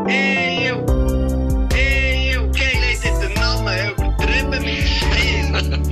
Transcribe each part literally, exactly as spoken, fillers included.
Eeuw, eeuw, geil is het de namen übertrieben mit Stil.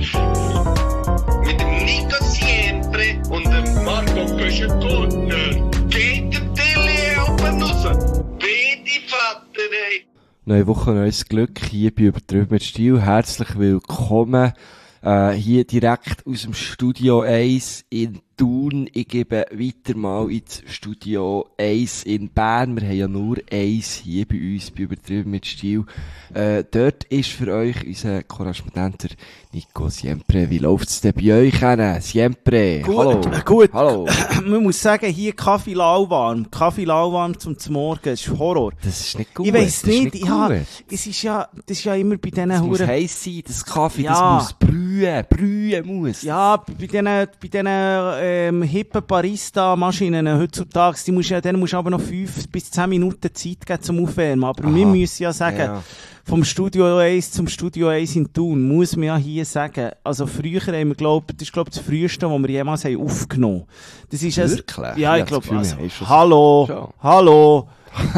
Mit dem Nico Siempre und dem Marco Köschen-Gurtner. Geht der Tilly oben raus. Bitte Vater, ey. Neue Woche, neues Glück, hier bei Übertrieben mit Stil. Herzlich willkommen, äh, hier direkt aus dem Studio eins in Thun. Ich gebe weiter mal ins Studio eins in Bern. Wir haben ja nur eins hier bei uns, bei Übertrieben mit Stil. Äh, dort ist für euch unser Korrespondent Nico Siempre. Wie läuft's denn bei euch hin? Siempre, Gut, hallo. gut. Hallo. Man muss sagen, hier Kaffee lauwarm. Kaffee lauwarm zum Morgen, das ist Horror. Das ist nicht gut. Ich weiss das ist nicht, ich ha, gut. es ist ja, das ist ja immer bei diesen Das muss Huren. heiß sein, das Kaffee, Ja. das muss brühen, brühen muss. Ja, bei diesen, bei diesen, ähm, hippen Barista-Maschinen heutzutage, die musst ja, denen musst du aber noch fünf bis zehn Minuten Zeit geben zum Aufwärmen. Aber Aha. wir müssen ja sagen, Ja. vom Studio eins zum Studio eins in Thun, muss man ja hier sagen, also früher haben wir glaubt, das ist glaub das früheste, was wir jemals haben aufgenommen. Das ist es. Wirklich? Ja, ich hab das glaube, Gefühl, also, wir haben schon- hallo, Schon. hallo.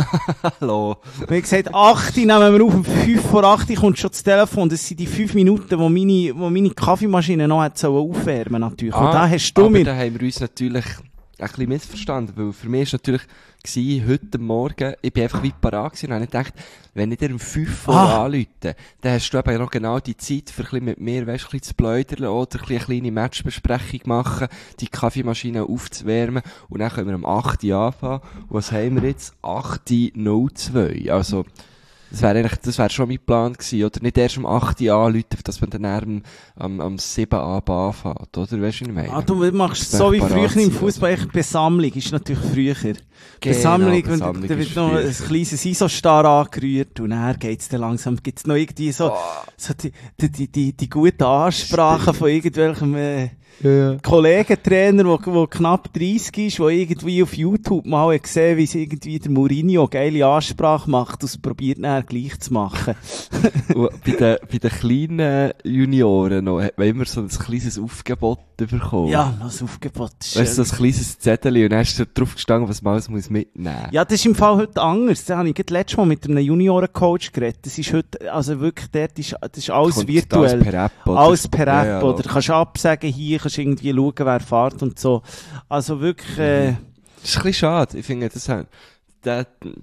Hallo. Wir haben gesagt, acht nehmen wir auf, um fünf vor acht kommt schon das Telefon. Das sind die fünf Minuten, wo meine, wo meine Kaffeemaschine noch hat sollen aufwärmen natürlich. Und da hast du aber mir... da haben wir uns natürlich ein bisschen missverstanden, weil für mich war natürlich gewesen, heute Morgen, ich bin einfach weit parat gewesen und habe gedacht, wenn ich dir um fünf Uhr Ah. anrufe, dann hast du eben noch genau die Zeit, für ein bisschen mit mir, weißt, ein bisschen zu pläudern oder ein bisschen eine kleine Matchbesprechung machen, die Kaffeemaschine aufzuwärmen und dann können wir um acht Uhr anfangen. Und was haben wir jetzt? acht Uhr null zwei. Also, das wäre eigentlich, das wäre schon mein Plan gewesen, oder? Nicht erst um acht Uhr anrufen, dass man dann am, am, am sieben Uhr anfängt, oder? Weißt du, was ich meine? Ah, du machst Das so wie wäre früher parat im sein, Fußball, echt Besammlung ist natürlich früher. Genau, Besammlung, wenn Besammlung da wird ist noch früher. ein kleines Isostar angerührt und dann geht's dann langsam, gibt's noch irgendwie so, so die, die, die, die, die guten Ansprachen von irgendwelchem, äh, Ja. Kollegentrainer, der, der knapp dreissig ist, der irgendwie auf YouTube mal hat gesehen, wie sie irgendwie der Mourinho geile Ansprache macht und es probiert nachher gleich zu machen. Und bei den, bei den kleinen Junioren noch, hat man immer so ein kleines Aufgebot bekommen. Ja, das Aufgebot ist Weißt du, schön. so ein kleines Zettel und dann hast du drauf gestanden, was man alles muss mitnehmen muss. Ja, das ist im Fall heute anders. Da habe ich gerade letztes Mal mit einem Juniorencoach geredet. Das ist heute, also wirklich, dort ist, das ist alles Kommt virtuell. alles per App, oder? Alles per App, Ja, ja, oder kannst absagen hier, kannst irgendwie schauen, wer fährt und so. Also wirklich, äh, Das ist ein bisschen schade. Ich finde, das, hat- das,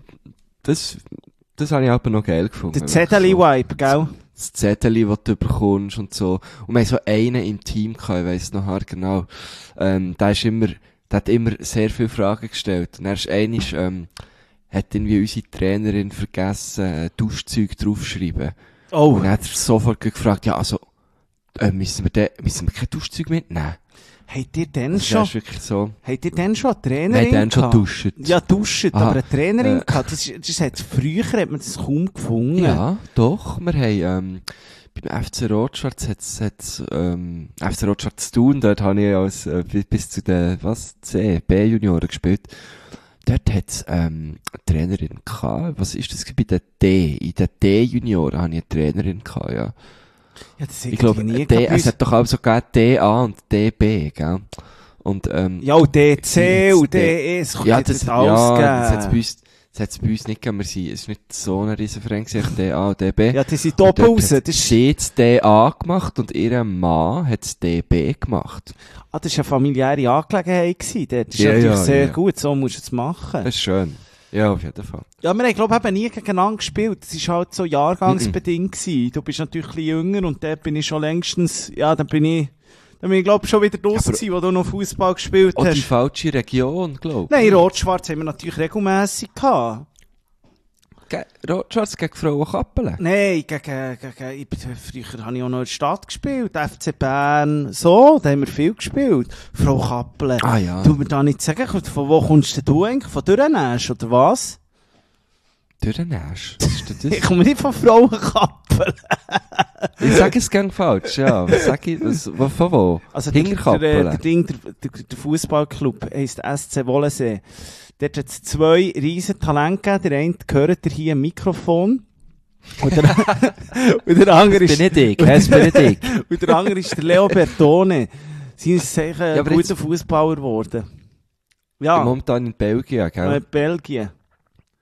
das, das habe ich aber noch geil gefunden. der Zettel-Vibe, gell? Das Zettel, das du bekommst und so. Und wir haben so einen im Team gehabt, ich weiss noch genau. Ähm, der ist immer, der hat immer sehr viele Fragen gestellt. Und er ist einisch, ähm, hat irgendwie unsere Trainerin vergessen, äh, Duschzeug draufschreiben. Oh, Und dann hat er sofort gefragt, ja, also, äh, müssen wir de, müssen wir kein Duschzeug mitnehmen? habt ihr denn Das schon, ist wirklich so. habt ihr denn schon eine Wir Trainerin haben dann schon gehabt? geduscht. Ja, duschen, Aha. aber eine Trainerin Äh. gehabt, das, das hat, früher hat man das kaum gefunden. Ja, doch. Wir haben, ähm, beim F C Rotschwarz hat's, hat's, ähm, F C Rotschwarz Thun, dort habe ich als, äh, bis, bis zu den, was, C, B-Junioren gespielt. Dort hat's, ähm, eine Trainerin gehabt. Was ist das bei den D? In den D-Junioren habe ich eine Trainerin gehabt, ja. Ja, das Ich glaube, nie D, gehabt. es hat doch auch so gegeben D A und D B, gell? Und, ähm, Ja, und D C und D- D E, es ja, hat das, es alles ja, das hat's bei gegeben. uns, das hat's bei uns nicht gegeben. Wir sind, es ist nicht so ein riesen Verein gewesen, D A und D B. Ja, die sind Und doppelt dort raus. hat Das ist, sie das D A gemacht und ihr Mann hat das D B gemacht. ah, das ist eine familiäre Angelegenheit gewesen. Das ist Ja, natürlich ja, sehr ja. gut, so musst du es machen. Das ist schön. Ja, auf jeden Fall. Ja, wir haben, glaube ich, eben nie gegeneinander gespielt. Das ist halt so jahrgangsbedingt gewesen. Du bist natürlich ein bisschen jünger und da bin ich schon längstens, ja, dann bin ich, dann bin ich, glaube ich, schon wieder draussen aber- gewesen, wo du noch Fußball gespielt Oh, die hast. falsche Region, glaub Nein, Rot-Schwarz haben wir natürlich regelmässig gehabt. Ge- Rotschwarz gegen Frauen Kappelen. Nein, gegen, gegen, ich bin, früher habe ich auch noch in der Stadt gespielt, F C Bern, so, da haben wir viel gespielt. Frau Kappelen. Ah, ja. Du mir da nicht sagen, von wo kommst denn du eigentlich? Von Dürrenäsch, oder was? Durch den Asch. Was ist denn Ich das? komme nicht von Frauenkappeln. Ich sage es gern falsch, ja. Was sag ich? Was, wo- von wo? Also der, der, der, Hinterkappelen. Ding, der, der, der Fußballclub heisst S C Wollensee. Dort hat es zwei riesen Talente gegeben. Der eine gehört dir hier am Mikrofon. Und der, und der andere ist, Benedikt, heißt Benedikt. und der andere ist der Leo Bertone. Sie ist sicher ein Ja, aber guter jetzt- Fußballer geworden. Ja, Momentan in Belgien, äh, gell? Belgien.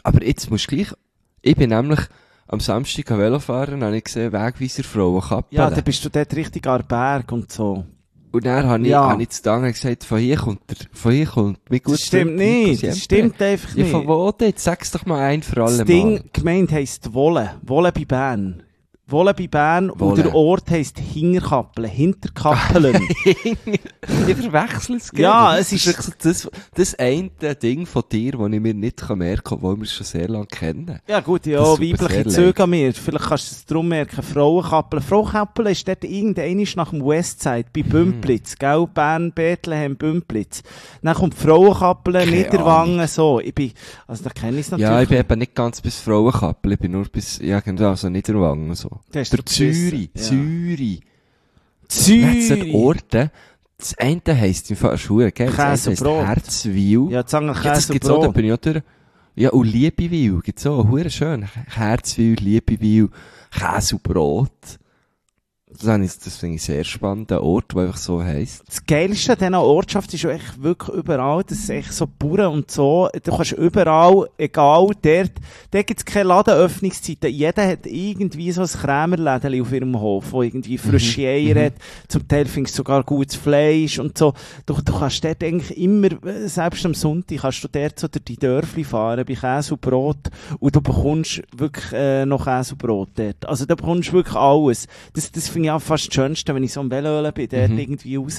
Aber jetzt musst du gleich, ich bin nämlich am Samstag am Velofahren, habe ich gesehen, Wegweiser Frauenkappel. Ja, dann bist du dort richtig an Berg und so. Und dann habe ich, Ja. habe ich zu Dange gesagt, von hier kommt der, von hier kommt mein Das guter stimmt Freund nicht, Nico das Siempre. stimmt einfach Ja, nicht. von wo denn? Jetzt sag's doch mal ein für alle Das Ding, Mal. gemeint heisst Wolle. Wolle bei Bern. Wolle bei Bern und Wolle. der Ort heisst Hingerkappeln, Hinterkappeln. Ich verwechsel es gerne. Ja, Das es ist- wirklich so das, das eine Ding von dir, das ich mir nicht merken kann, obwohl wir es schon sehr lange kennen. Ja gut, ja, Das tut mir weibliche sehr Züge an mir. Vielleicht kannst du es drum merken. Frauenkappeln. Frauenkappeln ist dort irgendeiner nach dem Westside, bei Bümplitz. Gell? Bern, Bethlehem, Bümplitz. Dann kommt Frauenkappeln, Keine Niederwangen, so. Ich bin, also da kenne ich es natürlich. Ja, ich bin eben nicht ganz bis Frauenkappel, ich bin nur bis, ja, genau, also Niederwangen, so. Da hast Der du beschissen. Zürich, Ja. Zürich. Zürich. Letzter Orte, das eine heisst im Fall Schuhe, gell? Das Käse eine und heisst Brot. Herzwil. Ja, Zanger, Ja, das Käse und gibt's auch, da Brot. bin ich auch durch. Ja, und Liebewil gibt's auch, hure schön. Herzwil, Liebewil, Käse und Brot. Das, habe ich- das finde ich sehr spannend, ein Ort, der einfach so heisst. Das Geilste an dieser Ortschaft ist ja echt wirklich überall, das ist echt so Bauern und so, du kannst überall, egal, dort, dort gibt's keine Ladenöffnungszeiten, jeder hat irgendwie so ein Krämerlädeli auf ihrem Hof, wo irgendwie frische Eier hat, zum Teil findest du sogar gutes Fleisch und so, du, du kannst dort eigentlich immer, äh, selbst am Sonntag, kannst du dort so durch die Dörfli fahren, bei Käse und Brot, und du bekommst wirklich äh, noch Käse und Brot dort, also da bekommst du wirklich alles, das, das finde ich auch fast das Schönste, wenn ich so am Velölen bin, dort Mhm. irgendwie raus.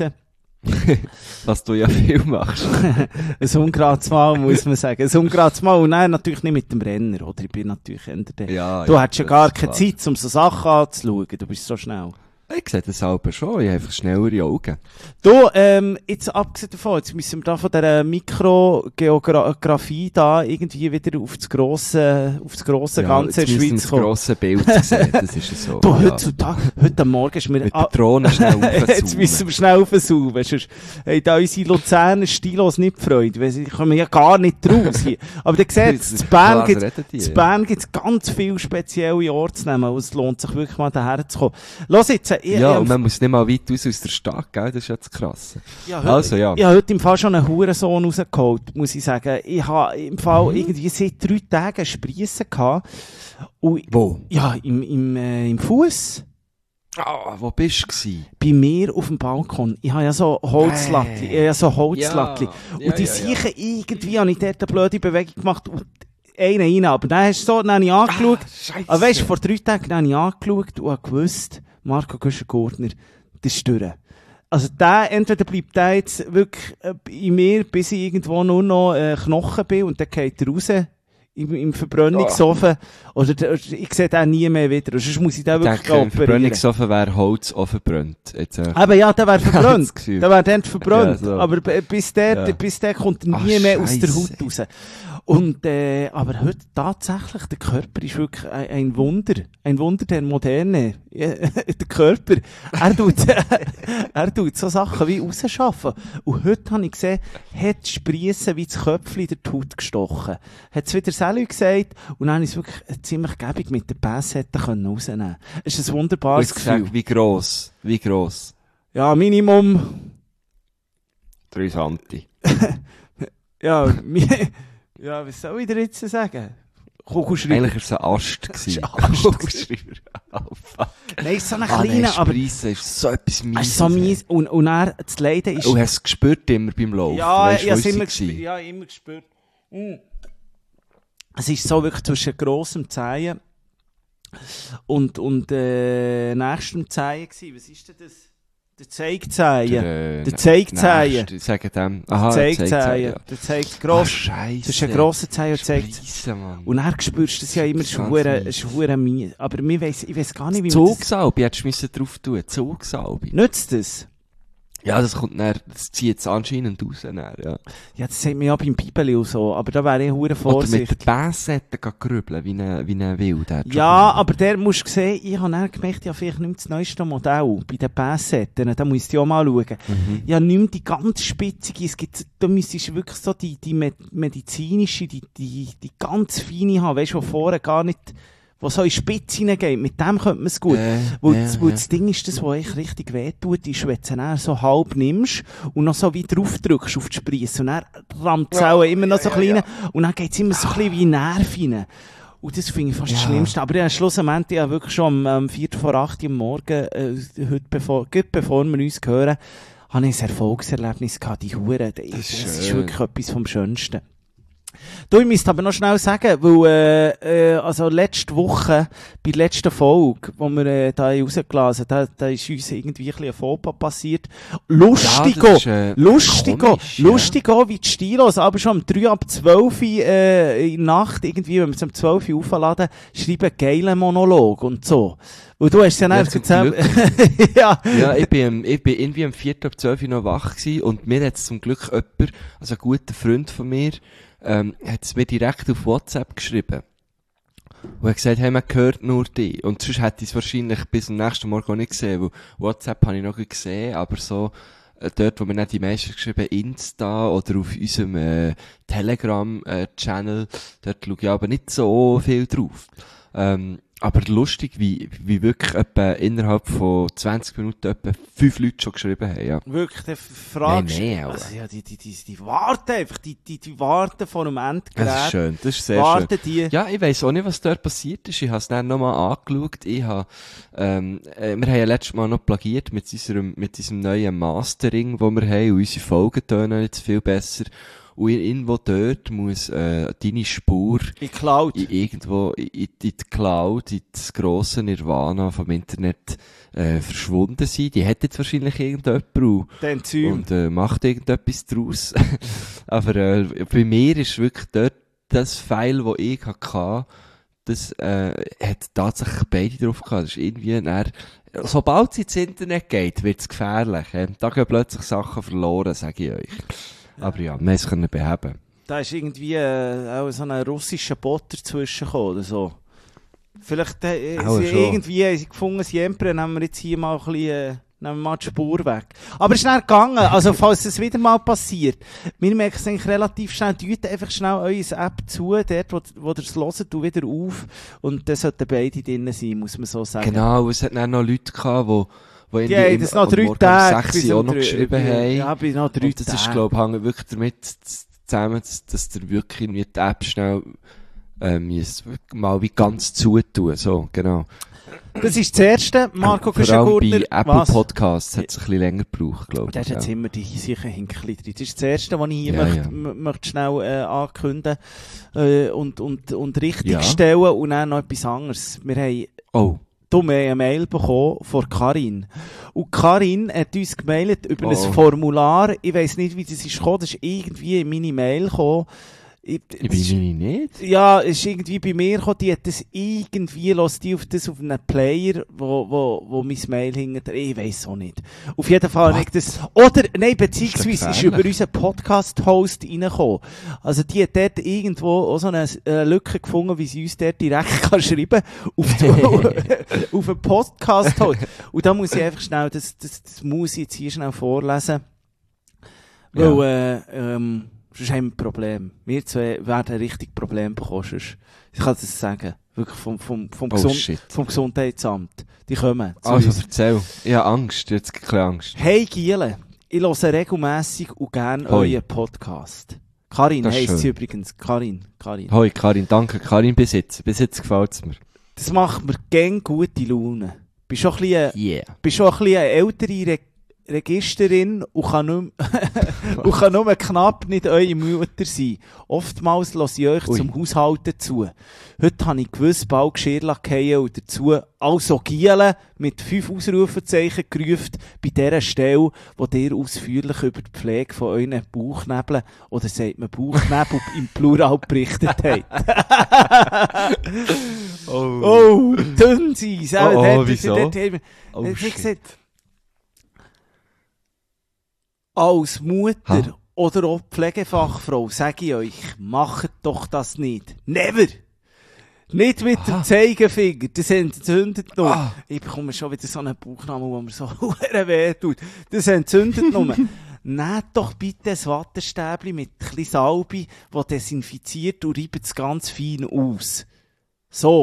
Was du ja viel machst. Ein ungerades Mal, muss man sagen. Ein ungerades Mal. Und nein, natürlich nicht mit dem Renner, oder? Ich bin natürlich eher der. Ja, Du ja, hättest ja das gar ist keine klar. Zeit, um so Sachen anzuschauen. Du bist so schnell. Ich sehe das selber schon, ich habe einfach schnellere Augen. Du, ähm, jetzt abgesehen davon, jetzt müssen wir da von dieser Mikrogeografie da irgendwie wieder auf das grosse, auf das grosse ganze jetzt müssen wir Schweiz das kommen. grosse Bild sehen, das ist ja so. Du, ja. heutzutage, heute am Morgen ist mir... Mit ah, der Drohne schnell Jetzt aufzoomen. müssen wir schnell aufzoomen. Sonst haben da unsere Luzerner Stilos nicht Freude, weil sie kommen ja gar nicht raus hier. Aber ihr seht, Das in ist Bern klar, gibt redet die, es ja. Bern gibt's ganz viele spezielle Orte zu nehmen. Und es lohnt sich wirklich mal daher zu kommen. Los jetzt, ich, Ja, ich, und man muss nicht mal weit aus aus der Stadt, gell? Das ist ja das Krasse. ich, heute, Also, ja. ich habe heute im Fall schon einen Hurensohn rausgeholt, muss ich sagen. Ich habe im Fall Mhm. irgendwie seit drei Tagen Spriessen gehabt. Und, Wo? ja, im, im, äh, im Fuss. Ah, wo bist du gewesen? Bei mir auf dem Balkon. Ich habe ja so Holzlattli. Ich habe ja so Holzlattli. Ja, Und die ja, ja. sicher irgendwie, habe ich dort eine blöde Bewegung gemacht und einen rein. Aber dann hast du so, dann habe ich angeschaut. Scheisse. Aber weißt du, vor drei Tagen habe ich angeschaut und habe gewusst, Marco Güschen-Gurtner, das ist durch. Also der, entweder bleibt der jetzt wirklich äh, in mir, bis ich irgendwo nur noch äh, Knochen bin und dann geht er raus im, im Verbrennungsofen. Oder der, ich sehe den nie mehr wieder. Und sonst muss ich den Ich wirklich denke, im operieren. Verbrennungsofen wäre Holz auch verbrannt. Jetzt, äh, Aber ja, der wäre das verbrannt. Gefühl. Der wäre dann verbrannt. Ja, so. Aber b- bis der, Ja. bis der kommt er Ach, nie mehr aus der Scheisse. Haut raus. Und, äh, aber heute tatsächlich, der Körper ist wirklich ein, ein Wunder. Ein Wunder der Moderne. Ja, der Körper. Er tut, er tut so Sachen wie rausschaffen. Und heute habe ich gesehen, hat Spriessen wie das Köpfchen der Haut gestochen. Hat es wieder selber gesagt. Und dann habe ich es wirklich ziemlich gäbig mit der Passette können rausnehmen. Es ist ein wunderbares Jetzt Gefühl. gesagt, wie gross? Wie gross? Ja, Minimum. drei Santi. Ja, mi- ja, was soll ich dir jetzt sagen? Kugelschreiber. Eigentlich war es ein Ast. gewesen. Das war ein Ast. Kugelschreiber. Oh, fuck. Nein, so eine Ah, kleine, nein, aber Spreisen ist so etwas es Mieses. ist so mies. Und, und dann, das Leiden ist... Und hast du es gespürt immer beim Laufen? ja, Weisst du, ich habe wo es ist immer sie gespürt. Ja, immer gespürt. Mm. Es ist so wirklich zwischen grossem Zehen und, und äh, nächstem Zehen gewesen. Was ist denn das? Der Zeigzehen. Der, äh, Der Zeigzehen. Nächste, sagen dem. Aha, Zeigzehen. Zeigzehen, ja. Der zeigt Ah, gross. Scheisse. Das ist ein grosser Zehen und zeigt. Spreisen, Mann. Und dann spürst du das ja immer, es ist Ganz hure- mies. es ist hure mies. Aber mir weiss, ich weiss gar nicht, wie man das... Zugsalbe hättest du müssen drauf tun. Zugsalbe. Nützt das? Ja, das kommt dann, das zieht es anscheinend raus. Dann, ja. Ja, das sagt man ja beim Bibeli und so, aber da wäre ich hure Oder mit vorsichtig. der Bassette grübeln, wie ein, wie ein Wild. der hat schon Ja, gemacht. aber der musst du sehen, ich habe dann gemerkt, ja, vielleicht nicht mehr das neueste Modell bei den Bassetten, da musst du auch mal schauen. Mhm. Ja, nicht mehr die ganz spitzige, es gibt, da müsstest du wirklich so die, die med- medizinische, die, die, die ganz feine haben, weißt du, die vorne gar nicht, wo so in Spitze hineingeht, mit dem könnte man es gut. Äh, weil, ja, das, weil ja. das Ding ist, das, was echt richtig wehtut, ist, wenn du sie dann so halb nimmst und noch so weit drauf drückst auf die Spreiss und dann rammt es auch immer noch so ja, klein ja, rein und dann geht es immer so ein bisschen wie in Nerv rein. Und das finde ich fast Ja. das Schlimmste. Aber ja, schlussendlich, ich habe wirklich schon am ähm, Viertel vor acht Uhr am Morgen, äh, heute bevor, gut bevor wir uns hören, habe ich ein Erfolgserlebnis gehabt, die Hure. Das, das ist schön. wirklich etwas vom Schönsten. Du, ich müsste aber noch schnell sagen, weil, äh, äh, also letzte Woche, bei der letzten Folge, wo wir äh, da rausgelassen haben, da, da ist uns irgendwie ein bisschen ein Fauxpas passiert. Lustig Ja, das ist, äh, lustig komisch, ja. lustig auch, wie die Stilos, aber schon um drei ab zwölf äh, in der Nacht, irgendwie, wenn wir es um zwölf Uhr aufladen, schreiben geilen Monolog und so. Und du hast ja Ja, dann zum gesagt, ja. Ja, ich bin, am- ich bin irgendwie am vierten ab zwölf Uhr noch wach gewesen und mir hat zum Glück jemand, also ein guter Freund von mir, ähm, hat es mir direkt auf WhatsApp geschrieben. Und hat gesagt, hey, man hört nur dich. Und sonst hätte ich es wahrscheinlich bis zum nächsten Morgen auch nicht gesehen, weil WhatsApp habe ich noch nicht gesehen, aber so, äh, dort, wo wir nicht die meisten geschrieben, Insta oder auf unserem, äh, Telegram-Channel, dort schaue ich aber nicht so viel drauf. Ähm, aber lustig, wie, wie wirklich etwa innerhalb von zwanzig Minuten etwa fünf Leute schon geschrieben haben, ja. Wirklich, der fragst Nein, nein, also, ja, die, die, die, die warten einfach, die, die, die warten vor einem Endgerät. Das ist schön, das ist sehr schön. warten die. Ja, ich weiss auch nicht, was dort passiert ist. Ich habe es dann nochmal angeschaut. Ich habe, ähm, äh, wir haben ja letztes Mal noch plagiert mit unserem, mit diesem neuen Mastering, das wir haben. Und unsere Folgen tönen jetzt viel besser. Und irgendwo dort muss, äh, deine Spur In Cloud. in irgendwo in, in die Cloud, in das grosse Nirvana vom Internet, äh, verschwunden sein. Die hat jetzt wahrscheinlich irgendjemand und, Der Enzym. und äh, macht irgendetwas draus. Aber äh, bei mir ist wirklich dort das File, das ich hatte, das äh, hat tatsächlich beide drauf gehabt. Das ist irgendwie dann, sobald es ins Internet geht, wird es gefährlich. Äh. Da gehen plötzlich Sachen verloren, sage ich euch. Aber ja, wir können es beheben. Da ist irgendwie äh, auch so ein russischer Bot dazwischen gekommen oder so. Vielleicht äh, Auch sie schon. irgendwie haben sie gefunden, Siempre, nehmen wir jetzt hier mal ein bisschen, äh, nehmen wir mal die Spur weg. Aber es ist schnell gegangen, also falls es wieder mal passiert, wir merken es eigentlich relativ schnell, tut einfach schnell eure App zu, dort wo, wo ihr es hört, tu wieder auf und dann sollten beide drin sein, muss man so sagen. Genau, es hat dann noch Leute gehabt, die die Die haben das noch drei Tage. sechs auch noch geschrieben haben. Ja, bis noch drei Und das ist, Tage. glaube ich, hängt wirklich damit z- zusammen, dass, dass der wirklich irgendwie die App schnell, ähm, müsst mal wie ganz zutun, so, genau. Das ist das Erste, Marco Vor allem bei Küschengurtner. Apple Was? Podcasts hat es ein bisschen länger gebraucht, glaube Das ich. ist jetzt ja. immer die sicher Hinkelli drin. Das ist das Erste, was ich hier Ja, möchte, ja. m- möchte schnell äh, ankündigen äh, und, und, und richtig Ja. stellen und dann noch etwas anderes. Wir haben Oh, du, wir haben eine Mail bekommen von Karin. Und Karin hat uns gemailt über Oh. ein Formular. Ich weiss nicht, wie das ist gekommen. Das ist irgendwie in meine Mail gekommen. Ich, ich das ist- bin ich nicht. Ja, es ist irgendwie bei mir gekommen, die hat das irgendwie, lässt die auf das auf einen Player, wo, wo, wo mein Mail hinter, ich weiss auch nicht. Auf jeden Fall habe ich das, oder, nein, beziehungsweise ist gefährlich. über unseren Podcast-Host reingekommen. Also die hat dort irgendwo auch so eine äh, Lücke gefunden, wie sie uns dort direkt kann schreiben, auf, die, auf einen Podcast-Host. Und da muss ich einfach schnell, das, das, das muss ich jetzt hier schnell vorlesen. Weil, äh, ähm, sonst haben wir ein Problem. Wir zwei werden ein richtig Problem bekommen. Sonst. Ich kann das sagen. Wirklich vom, vom, vom, Oh, Gesund shit. vom Gesundheitsamt. Die kommen zu Also, uns. erzähl. Ich habe Angst, jetzt ein bisschen Angst. Hey Giele, ich höre regelmässig und gerne Hoi. euren Podcast. Karin Das ist heisst sie schön. übrigens. Karin, Karin. Hoi, Karin, danke. Karin, bis jetzt. Bis jetzt gefällt es mir. Das macht mir gern gute Laune. Bist schon ein bisschen, Yeah. bist schon ein bisschen eine ältere Re Registerin und kann nur, und kann nur knapp nicht eure Mutter sein. Oftmals lasse ich euch Ui. zum Haushalten zu. Heute habe ich gewiss bald Geschirr lackieren und dazu also Giele mit fünf Ausrufezeichen gerufen bei der Stelle, wo ihr ausführlich über die Pflege von euren Bauchnäbeln oder sagt man Bauchnäbel im Plural berichtet habt. Oh. Oh, dünn sie. Oh, oh, wieso? Oh, Wie shit. gesagt, als Mutter Ha? oder auch Pflegefachfrau sage ich euch, macht doch das nicht. Never! Nicht mit Aha. dem Zeigefinger, das entzündet nur. Ah. Ich bekomme schon wieder so einen Bauchnabel, wo mir so verdammt weh tut. Das entzündet nur. Nehmt doch bitte ein Wattestäbchen mit ein bisschen Salbe, das desinfiziert und reibt es ganz fein aus. So.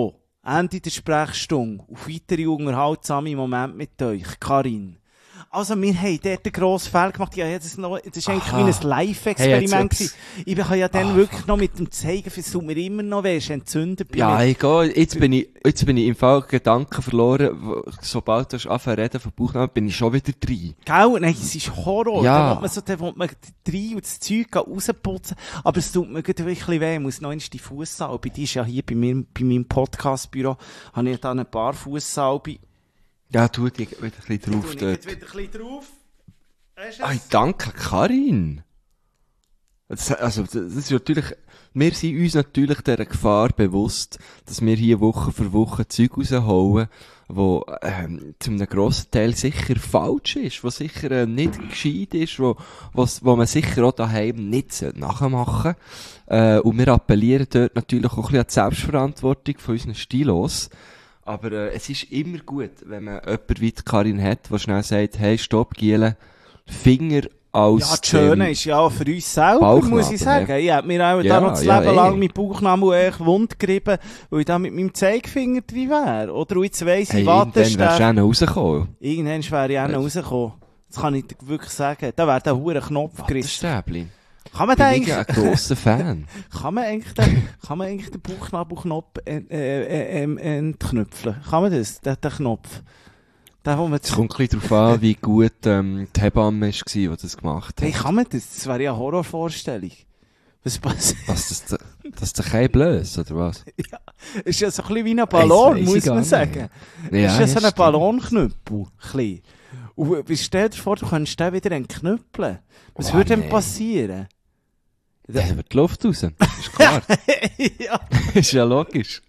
Ende der Sprechstunde. Auf weitere unterhaltsame Momente mit euch. Karin. Also, wir haben dort einen grossen Fehler gemacht. Ja, das, noch, das war eigentlich Aha. wie ein Live-Experiment. Hey, Hey, ich habe ja dann Ach. wirklich noch mit dem Zeigen, es tut mir immer noch weh, es ist entzündet bei Ja, mir. egal. Jetzt bin ich, jetzt bin ich im Fall Gedanken verloren. wo- Sobald du anfangen zu reden von Bauchnabel, bin ich schon wieder drin. Gell? Nein, es ist Horror. Ja. Da will man so, da will man rein und das Zeug rausputzen. Aber es tut mir gerade wirklich weh. Ich muss noch einmal die Fußsalbe. Die ist ja hier bei mir, bei meinem Podcastbüro. Habe ich da ein paar Fußsalbe. Ja, tu dich wieder ein bisschen drauf Tue ich dort. jetzt wieder ein bisschen drauf. Weisst du Ay, es? danke, Karin. Das, also, das ist natürlich, wir sind uns natürlich der Gefahr bewusst, dass wir hier Woche für Woche Zeug rausholen, wo, ähm, zu einem grossen Teil sicher falsch ist, wo sicher äh, nicht gescheit ist, wo, wo's, wo man sicher auch daheim nicht sollte nachmachen. Äh, und wir appellieren dort natürlich auch ein bisschen an die Selbstverantwortung von unseren Stilos. Aber äh, es ist immer gut, wenn man jemanden wie die Karin hat, der schnell sagt, hey, stopp, Giele, Finger aus Ja, das Schöne dem... ist ja für uns selber, Bauchnabel, muss ich sagen. Ich hab mir auch Ja, da noch das ja, Leben eh. lang meinen Bauchnabel echt wund gerieben, weil ich da mit meinem Zeigefinger drin wäre. Oder und jetzt weiss ich, Hey, warte, irgendwann wärst du auch rausgekommen. irgendwann wäre ich auch noch rausgekommen. Das kann ich dir wirklich sagen. Da wäre der hure Knopf gerissen. Wattestäbli. Kann man Ich den bin ja eigentlich, ein grosser Fan. kann man eigentlich den, kann man eigentlich den Bauchnabelknopf äh, äh, äh, entknüpfeln? Kann man das? Den, den Knopf? Den, wo man Es kommt ein bisschen darauf an, wie gut ähm, die Hebamme war, die das gemacht Hey, hat. kann man das? Das wäre ja eine Horrorvorstellung. Was passiert? Was, das, das der Keim blöß, oder was? Ist ja so ein bisschen wie ein Ballon, Weiss ich muss gar man nicht. sagen. Ja, ist ja so ein stimmt. Ballonknüppel. Ein bisschen. Und wie stell dir vor, du könntest den wieder entknüppeln. Was Oh, würde denn nee. passieren? Da wird die Luft raus. Ist klar. Ja, Ist ja logisch.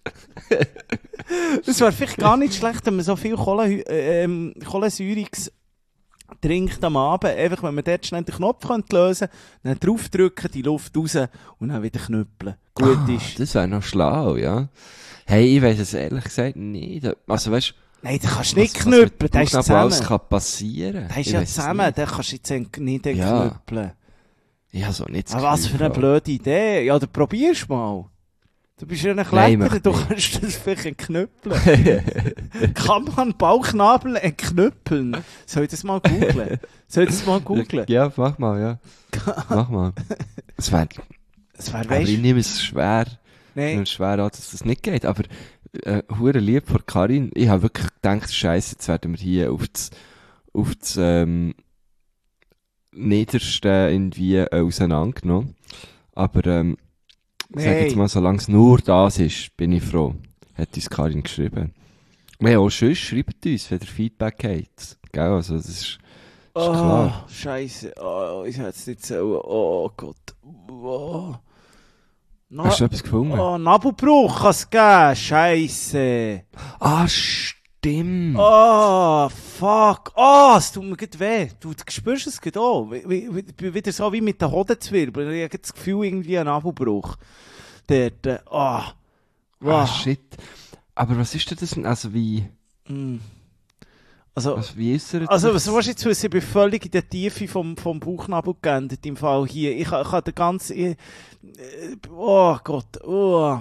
es wäre vielleicht gar nicht schlecht, wenn man so viel Kohlenhy- äh, ähm, Kohlensäuriges trinkt am Abend. Einfach, wenn man dort schnell den Knopf könnte lösen könnte, dann draufdrücken, die Luft raus und dann wieder knüppeln. Gut Ah, ist. das wäre noch schlau, ja. Hey, ich weiss es ehrlich gesagt nicht. Also weißt Nein, den kannst du was, nicht was mit knüppeln, der ist Bauchnabel alles zusammen. kann passieren? Der ist Ich ja weiss es zusammen, nicht. den kannst du jetzt ent- nicht Ja. entknüppeln. Ich habe so nicht das Aber was Gefühl, für eine Frau. blöde Idee. Ja, dann probierst mal. Du bist ja ein Nein, Kletterer, möchte du nicht. kannst das vielleicht entknüppeln. Kann man Bauchnabel entknüppeln? Soll ich das mal googlen? Soll ich das mal googlen? Ja, mach mal, ja. Mach mal. Es wäre, Das wäre, aber ich weißt nehme es schwer, ich nehme nein, es schwer an, dass das nicht geht. Aber, äh, hure lieb von Karin. Ich habe wirklich gedacht, Scheiße, jetzt werden wir hier auf das, auf das, ähm, Niederste irgendwie äh, auseinandergenommen. Aber, ähm, sag jetzt nein. mal, solange es nur das ist, bin ich froh. Hat uns Karin geschrieben. Ja, auch sonst schreibt uns, wenn ihr Feedback habt. Gell, also, das ist, ist klar. Oh, Scheiße. Oh, ich hätte es nicht so. Oh Gott. Oh. Na, Hast du etwas gefunden? oh, Nabelbruch kann es geben. Scheiße. Ah, stimmt. Oh, fuck. Oh, es tut mir gerade weh. Du, du spürst es gerade auch. Wie, wie, wie, wieder so wie mit den Hodenzwirbeln. Ich habe das Gefühl, irgendwie ein Nabelbruch. Dort. äh, Oh. Ah, Wow. shit. Aber was ist denn das? Also, wie, Mm. Also, was, wie ist er? also, was willst du jetzt wissen? Ich bin völlig in der Tiefe vom, vom Bauchnabel geendet, im Fall hier. Ich, ich habe den ganzen, ich, äh, oh Gott, oh.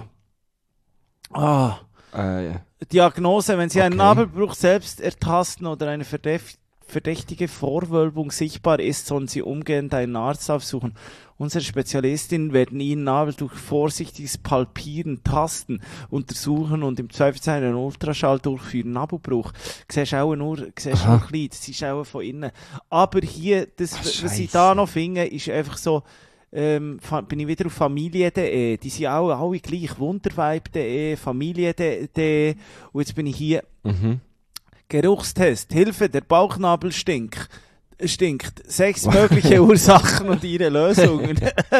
Ah. Äh, ja. Diagnose, wenn Sie einen Okay. Nabelbruch selbst ertasten oder eine verdächt- verdächtige Vorwölbung sichtbar ist, sollen Sie umgehend einen Arzt aufsuchen. Unsere Spezialistinnen werden Ihren Nabel durch vorsichtiges Palpieren, Tasten, untersuchen und im Zweifelsfall einen Ultraschall durchführen. Nabelbruch. Siehst auch nur, siehst Aha. auch klein, das ist auch von innen. Aber hier, das, Ah, was ich Scheisse. da noch finde, ist einfach so, ähm, fa- bin ich wieder auf Familie punkt de. Die sind auch alle gleich. Wundervibe punkt de, Familie punkt de. Und jetzt bin ich hier. Mhm. Geruchstest. Hilfe, der Bauchnabel stinkt. Stinkt. Sechs mögliche Ursachen und ihre Lösungen.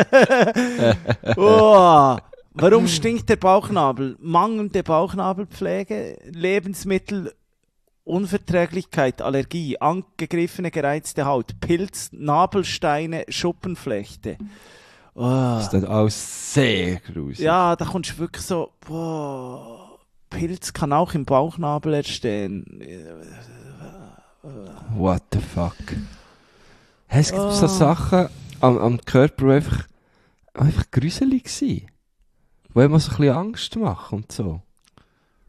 Oh, warum stinkt der Bauchnabel? Mangelnde Bauchnabelpflege, Lebensmittel, Unverträglichkeit, Allergie, angegriffene, gereizte Haut, Pilz, Nabelsteine, Schuppenflechte. Oh. Das ist dann alles sehr gruselig. Ja, da kommst du wirklich so, boah, Pilz kann auch im Bauchnabel entstehen. What the fuck? Hey, es gibt Ah. so Sachen am, am Körper, die einfach, einfach gruselig sind. Die immer so ein bisschen Angst machen und so.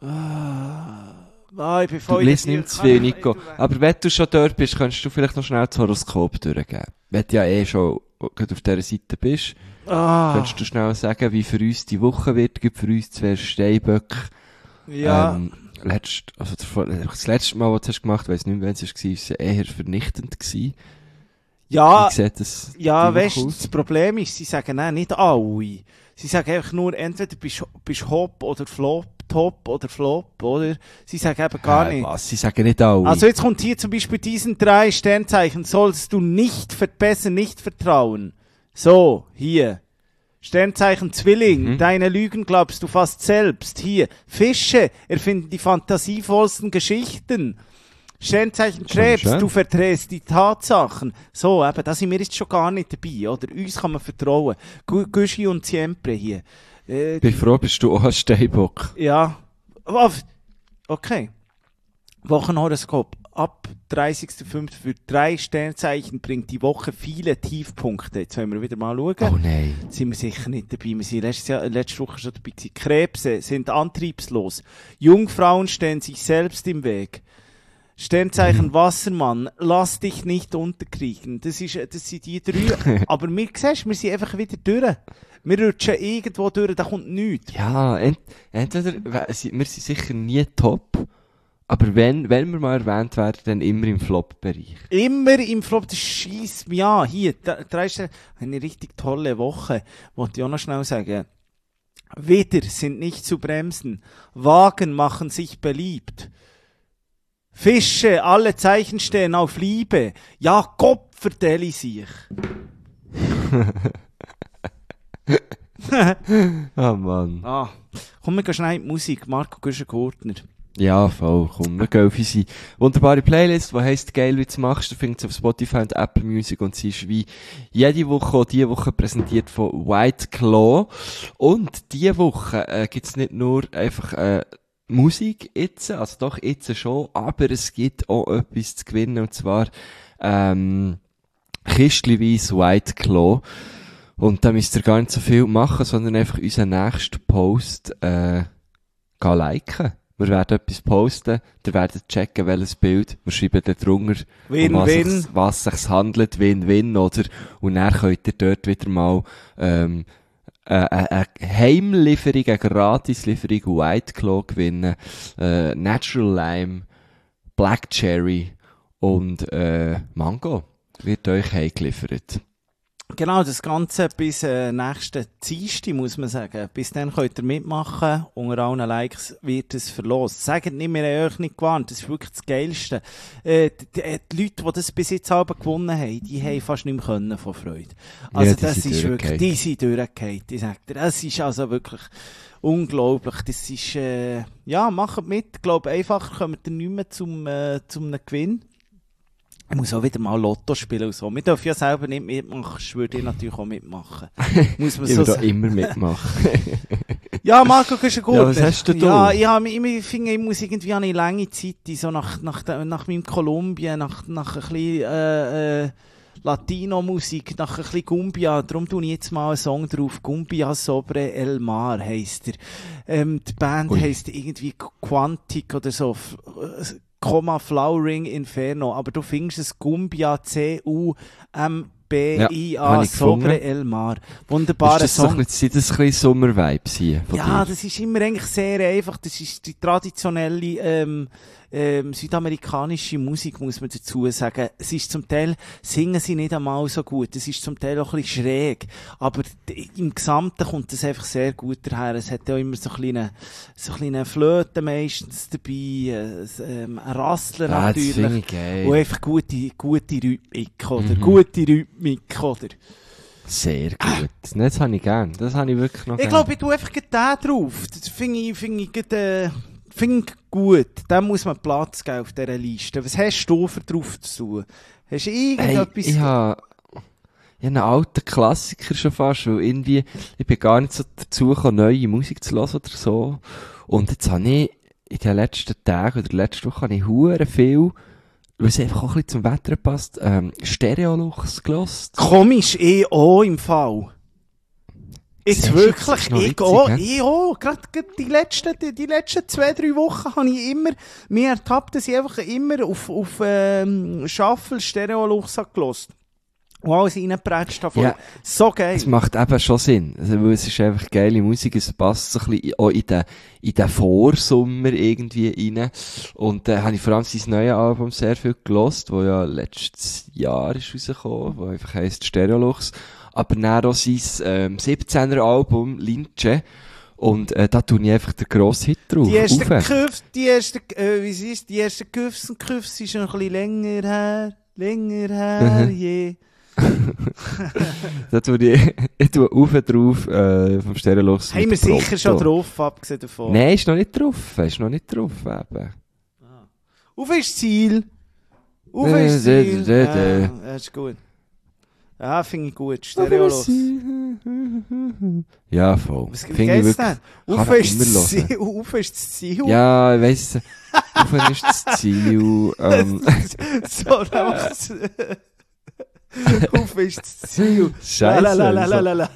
Ah, ich bin Du voll in liest der nicht zu Tür. viel, Kann ich- Nico. ich tu weg. Aber wenn du schon dort bist, kannst du vielleicht noch schnell das Horoskop durchgeben. Wenn du ja eh schon gerade auf dieser Seite bist, Ah, kannst du schnell sagen, wie für uns die Woche wird. Gibt für uns zwei Steinböcke. ja. Ähm, letzt, also davor- das letzte Mal, was du hast gemacht, weiss nicht mehr, wenn es war, war es eher vernichtend gewesen. ja, Wie sieht das ja, die Woche weißt du, aus? das Problem ist, sie sagen auch nicht alle. Sie sagen einfach nur, entweder bist du Hop oder Flop, Top oder Flop, oder? Sie sagen eben gar Äh, nicht. was? Sie sagen nicht alle. Also jetzt kommt hier zum Beispiel diesen drei Sternzeichen, sollst du nicht ver besser nicht vertrauen. So, hier. Sternzeichen Zwilling, Mhm. deine Lügen glaubst du fast selbst. Hier. Fische erfinden die fantasievollsten Geschichten. Sternzeichen Schon Krebs, schön. du verdrehst die Tatsachen. So, eben, da sind wir jetzt schon gar nicht dabei, oder? Uns kann man vertrauen. Gu- Gucci und Siempre hier. Äh, Ich bin froh, bist du auch ein Steinbock. ja. Oh, okay. Wochenhoroskop. Ab dreißigsten fünften für drei Sternzeichen bringt die Woche viele Tiefpunkte. Jetzt wollen wir wieder mal schauen. Oh nein. Sind wir sicher nicht dabei. Wir sind letztes Jahr, letzte Woche schon dabei gewesen. Krebse sind antriebslos. Jungfrauen stehen sich selbst im Weg. Sternzeichen Wassermann, lass dich nicht unterkriegen. Das, ist, das sind die drei. Aber wir, siehst, wir sind einfach wieder durch. Wir rutschen irgendwo durch, da kommt nichts. Ja, ent entweder, we- sie- wir sind sicher nie top, aber wenn, wenn wir mal erwähnt werden, dann immer im Flop-Bereich. Immer im Flop, das schießt mich an. Hier, da- drei Sterne, eine richtig tolle Woche. Wollte ich auch noch schnell sagen. Widder sind nicht zu bremsen. Wagen machen sich beliebt. Fische, alle Zeichen stehen auf Liebe. Ja, Gott vertelle sich. Oh Mann. Ah, komm, wir gehen schnell in die Musik. Marco Güschen-Gurtner. Ja, voll, komm, wir gehen auf unsere wunderbare Playlist, die heisst «Geil, wie du machst». Du findest sie auf Spotify und Apple Music und sie ist wie jede Woche, auch diese Woche präsentiert von White Claw. Und diese Woche äh, gibt's nicht nur einfach äh, Musik jetzt, also doch jetzt schon, aber es gibt auch etwas zu gewinnen, und zwar ähm, kistchenweise White Claw. Und da müsst ihr gar nicht so viel machen, sondern einfach unseren nächsten Post äh, gehen liken. Wir werden etwas posten, ihr werdet checken, welches Bild. Wir schreiben da drunter, um was Win-win. sich's- was sich's handelt, Win-Win, oder? Und dann könnt ihr dort wieder mal ähm, äh, eine eine Heimlieferung, eine Gratislieferung White Claw gewinnen, äh, Natural Lime, Black Cherry und äh, Mango wird euch heimgeliefert. Genau, das Ganze bis äh, nächsten Dienstag, muss man sagen. Bis dann könnt ihr mitmachen. Unter allen Likes wird es verlost. Sagt nicht, wir haben euch nicht gewarnt. Das ist wirklich das Geilste. Äh, die, die, die Leute, die das bis jetzt aber gewonnen haben, die haben fast nicht mehr können von Freude. Also Ja, die das sind ist wirklich, durchgefallen. die sind durchgefallen. Ich sag dir, das ist also wirklich unglaublich. Das ist, äh, ja, macht mit. Ich glaube, einfacher kommt ihr nicht mehr zum, äh, zum einem Gewinn. Ich muss auch wieder mal Lotto spielen und so. Wir dürfen ja selber nicht mitmachen, ich würde ich natürlich auch mitmachen. Muss man Ich so würde da sagen. immer mitmachen. Ja, Marco, du gut. Ja, was hast denn du? Ja, ich, hab, ich, ich finde, ich muss irgendwie eine lange Zeit, so nach, nach, der- nach meinem Kolumbien, nach, nach ein bisschen äh, äh, Latino-Musik, nach ein bisschen Gumbia. Darum tue ich jetzt mal einen Song drauf. Gumbia sobre el mar heisst er. Ähm, die Band Ui. heisst irgendwie Quantic oder so. F- äh, Komma Flowering Inferno, aber du findest es Gumbia, C U M B I Ja, A, hab ich Sobre gefunden. El Mar. Ist Wunderbarer das so ein Song. bisschen, sind das ein bisschen Sommer-Vibes hier von Ja, dir? das ist immer eigentlich sehr einfach. Das ist die traditionelle ähm, ähm, südamerikanische Musik, muss man dazu sagen. Es ist zum Teil, singen sie nicht einmal so gut. Es ist zum Teil auch ein bisschen schräg. Aber d- im Gesamten kommt es einfach sehr gut daher. Es hat ja immer so kleine, so kleine Flöten meistens dabei, äh, s- ähm, ein Rassler Ah, das finde natürlich. ich geil. Und einfach gute, gute Rhythmik, oder? Mhm. Gute Rhythmik, oder? Sehr gut. Das habe ich gern. Das habe ich wirklich noch Ich gern. glaube, ich tue einfach den drauf. Das finde ich, finde ich, gut, äh, finde ich gut. Dem muss man Platz geben auf dieser Liste. Was hast du für drauf zu tun? Hast du Hey, irgendetwas? ich habe ich habe einen alten Klassiker schon fast, weil irgendwie, ich bin gar nicht so dazu gekommen, neue Musik zu hören oder so. Und jetzt habe ich in den letzten Tagen oder letzte Woche habe ich hure viel, weil es einfach auch ein bisschen zum Wetter passt, ähm, Stereolux gelost. Komisch, eh auch im Fall. Jetzt Siehst du, wirklich, das ist noch ich witzig, auch, hä? ich auch. Gerade, gerade die letzten, die, die letzten zwei, drei Wochen habe ich immer, mir ertappt, dass ich einfach immer auf, auf ähm, Shuffle Stereo-Lux gehört. Und alles reingeprätscht habe. Ja. So geil. Es macht eben schon Sinn. Also, weil es ist einfach geile Musik, es passt so ein bisschen auch in den, in den Vorsommer irgendwie rein. Und, äh, habe ich vor allem sein neues Album sehr viel gelost, wo ja letztes Jahr ist rausgekommen, wo einfach heisst Stereolux. Aber dann auch sein, ähm, siebzehner Album, Lince. Und, äh, da tue ich einfach den grossen Hit drauf. Die ersten Rauf. Küfs, die ersten, äh, wie sie ist, die ersten Küfs und Küfs ist schon ein bisschen länger her, länger her, je. Da tue ich, ich tue rauf drauf, äh, vom Stereolux. Haben wir mit sicher Proto. schon drauf, abgesehen davon. Nein, ist noch nicht drauf. Ist noch nicht drauf, eben. Auf ist das Ziel. Auf Äh, ist das dä, Ziel. dä, dä. Ja, das ist gut. Ja, finde ich gut. Stereolos. Ja, voll. Was Finde ich geht's wirklich. denn? kann Auf man ist das immer hören. Ziel. Auf ist das Ziel. Ja, ich weiss, auf ist das Ziel, ähm, So, dann macht's. Auf ist das Ziel. Scheisse. Lalalala.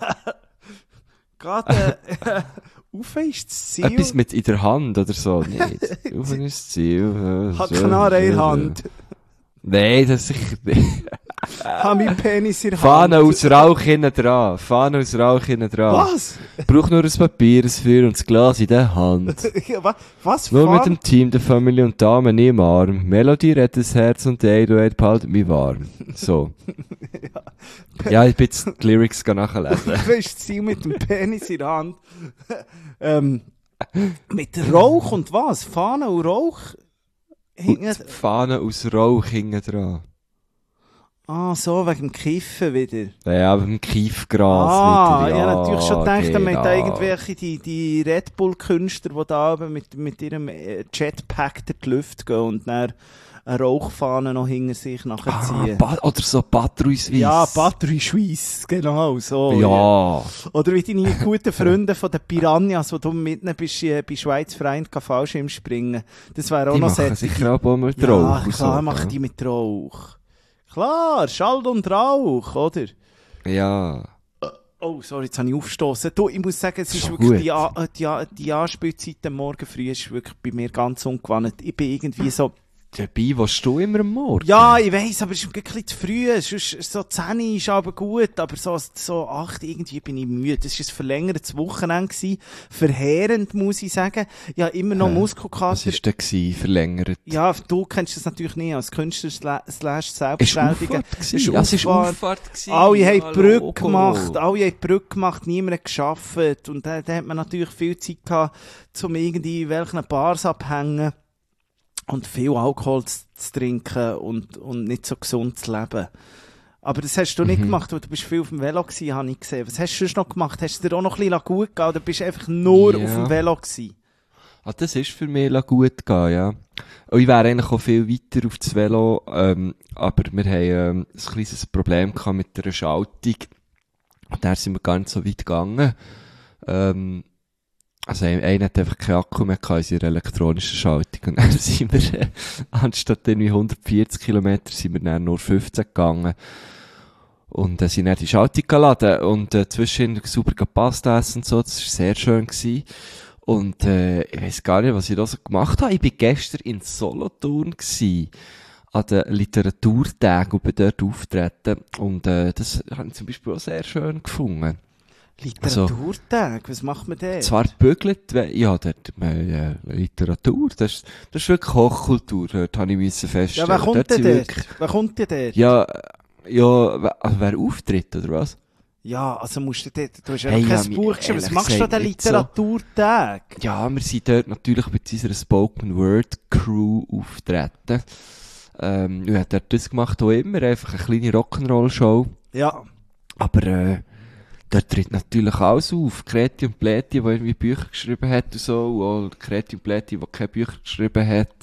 Gerade, äh, auf ist das Ziel. Etwas mit in der Hand oder so, nicht. Auf ist das Ziel. Hat Knarre in der Hand. Nein, das sicher nicht. Hab mein Penis in der Hand. Fahne aus Rauch hinten dran. Fahne aus Rauch hinten dran. Was? Braucht nur ein Papier, ein Feuer und das Glas in der Hand. Ja, wa- Was? Nur mit Fahne? dem Team, der Familie und Damen im Arm. Melodie rettet das Herz und der Eduard behaltet mich warm. So. Ja, ich bin jetzt die Lyrics nachlesen. Du hast das Ziel mit dem Penis in der Hand. ähm, mit Rauch und was? Fahne und Rauch? Hinten- Und die Fahne aus Rauch hinten dran. Ah, so, wegen dem Kiffen wieder. Ja, aber im Kiefgras Ah, wieder. ja, natürlich schon gedacht, genau. da meint da irgendwelche, die, die Red Bull-Künstler, die da oben mit, mit ihrem äh, Jetpack durch die Luft gehen und dann eine Rauchfahne noch hinter sich Ah, nachziehen. ba- oder so Batteries Ja, Battery-Schweiss, genau, so. Ja. Oder wie deine guten Freunde von den Piranhas, wo du mitnehmen bist, äh, bei Schweiz Freund Fallschirm springen. Das wäre auch Die noch machen sättig. sicher auch mit Ja, Rauch. und klar so, machen ja. die mit Rauch. Klar, Schall und Rauch, oder? Ja. Oh, sorry, jetzt habe ich aufgestoßen. Du, ich muss sagen, es ist Schon wirklich gut. die, A- äh, die, A- die Anspielzeit am Morgen früh ist wirklich bei mir ganz ungewohnt. Ich bin irgendwie so, Dabei warst du immer am Morgen. ja, ich weiss, aber es ist ein bisschen zu früh. Es ist so zehn ist aber gut, aber so, so acht irgendwie bin ich müde. Es war ein verlängertes Wochenende gewesen. Verheerend, muss ich sagen. Ja, immer noch Hä? Muskelkater. Was war denn gewesen, verlängert? Ja, du kennst das natürlich nicht als Künstler sla- slash Ist Selbstständiger. Auffahrt gewesen? Ja, es ist Auffahrt. Auffahrt gewesen. Alle haben Ja, Brücke Logo. gemacht, alle haben Brücke gemacht, niemand hat gearbeitet. Und da, da hat man natürlich viel Zeit gehabt, um irgendwie in welchen Bars abhängen und viel Alkohol zu, zu trinken und, und nicht so gesund zu leben. Aber das hast du nicht Mhm. gemacht, weil du bist viel auf dem Velo gewesen, habe ich gesehen. Was hast du sonst noch gemacht? Hast du dir auch noch ein bisschen gut gegangen oder bist du einfach nur Ja. auf dem Velo gewesen? Ah, das ist für mich la gut gegangen, ja. Und ich wäre eigentlich auch viel weiter auf das Velo, ähm, aber wir haben ähm, ein kleines Problem gehabt mit der Schaltung. Und da sind wir gar nicht so weit gegangen. Ähm, also ein- einer hat einfach keinen Akku mehr gehabt in seiner elektronischen Schaltung. Und dann sind wir, äh, anstatt irgendwie hundertvierzig Kilometer, sind wir dann nur fünfzehn gegangen. Und äh, sind dann die Schaltung geladen und äh, zwischendurch super Pasta essen und so, das war sehr schön gewesen. Und äh, ich weiss gar nicht, was ich da so gemacht habe. Ich bin gestern in Solothurn gsi an den Literaturtagen und bin dort auftreten. Und äh, das habe ich zum Beispiel auch sehr schön gefunden. Literaturtag, was macht man denn? Zwar bügelt, we- ja, dort, äh, Literatur, das ist, das ist wirklich Hochkultur, dort habe ich müssen Ja, feststellen. wer kommt Dort denn sind dort? wirklich- Wer kommt denn dort? Ja, äh, ja, we- also wer auftritt, oder was? Ja, also musst du dort, du hast ja Hey, noch ja, kein mir- Buch geschrieben, was ehrlich machst du an gesagt den nicht so. Literaturtag? Ja, wir sind dort natürlich mit unserer Spoken Word Crew auftreten. Ähm, wir haben dort das gemacht, auch immer, einfach eine kleine Rock'n'Roll-Show. Ja. Aber, äh, dort tritt natürlich alles auf. Kreti und Pleti, die irgendwie Bücher geschrieben hat und so, und auch Kreti und Pleti, die keine Bücher geschrieben hat.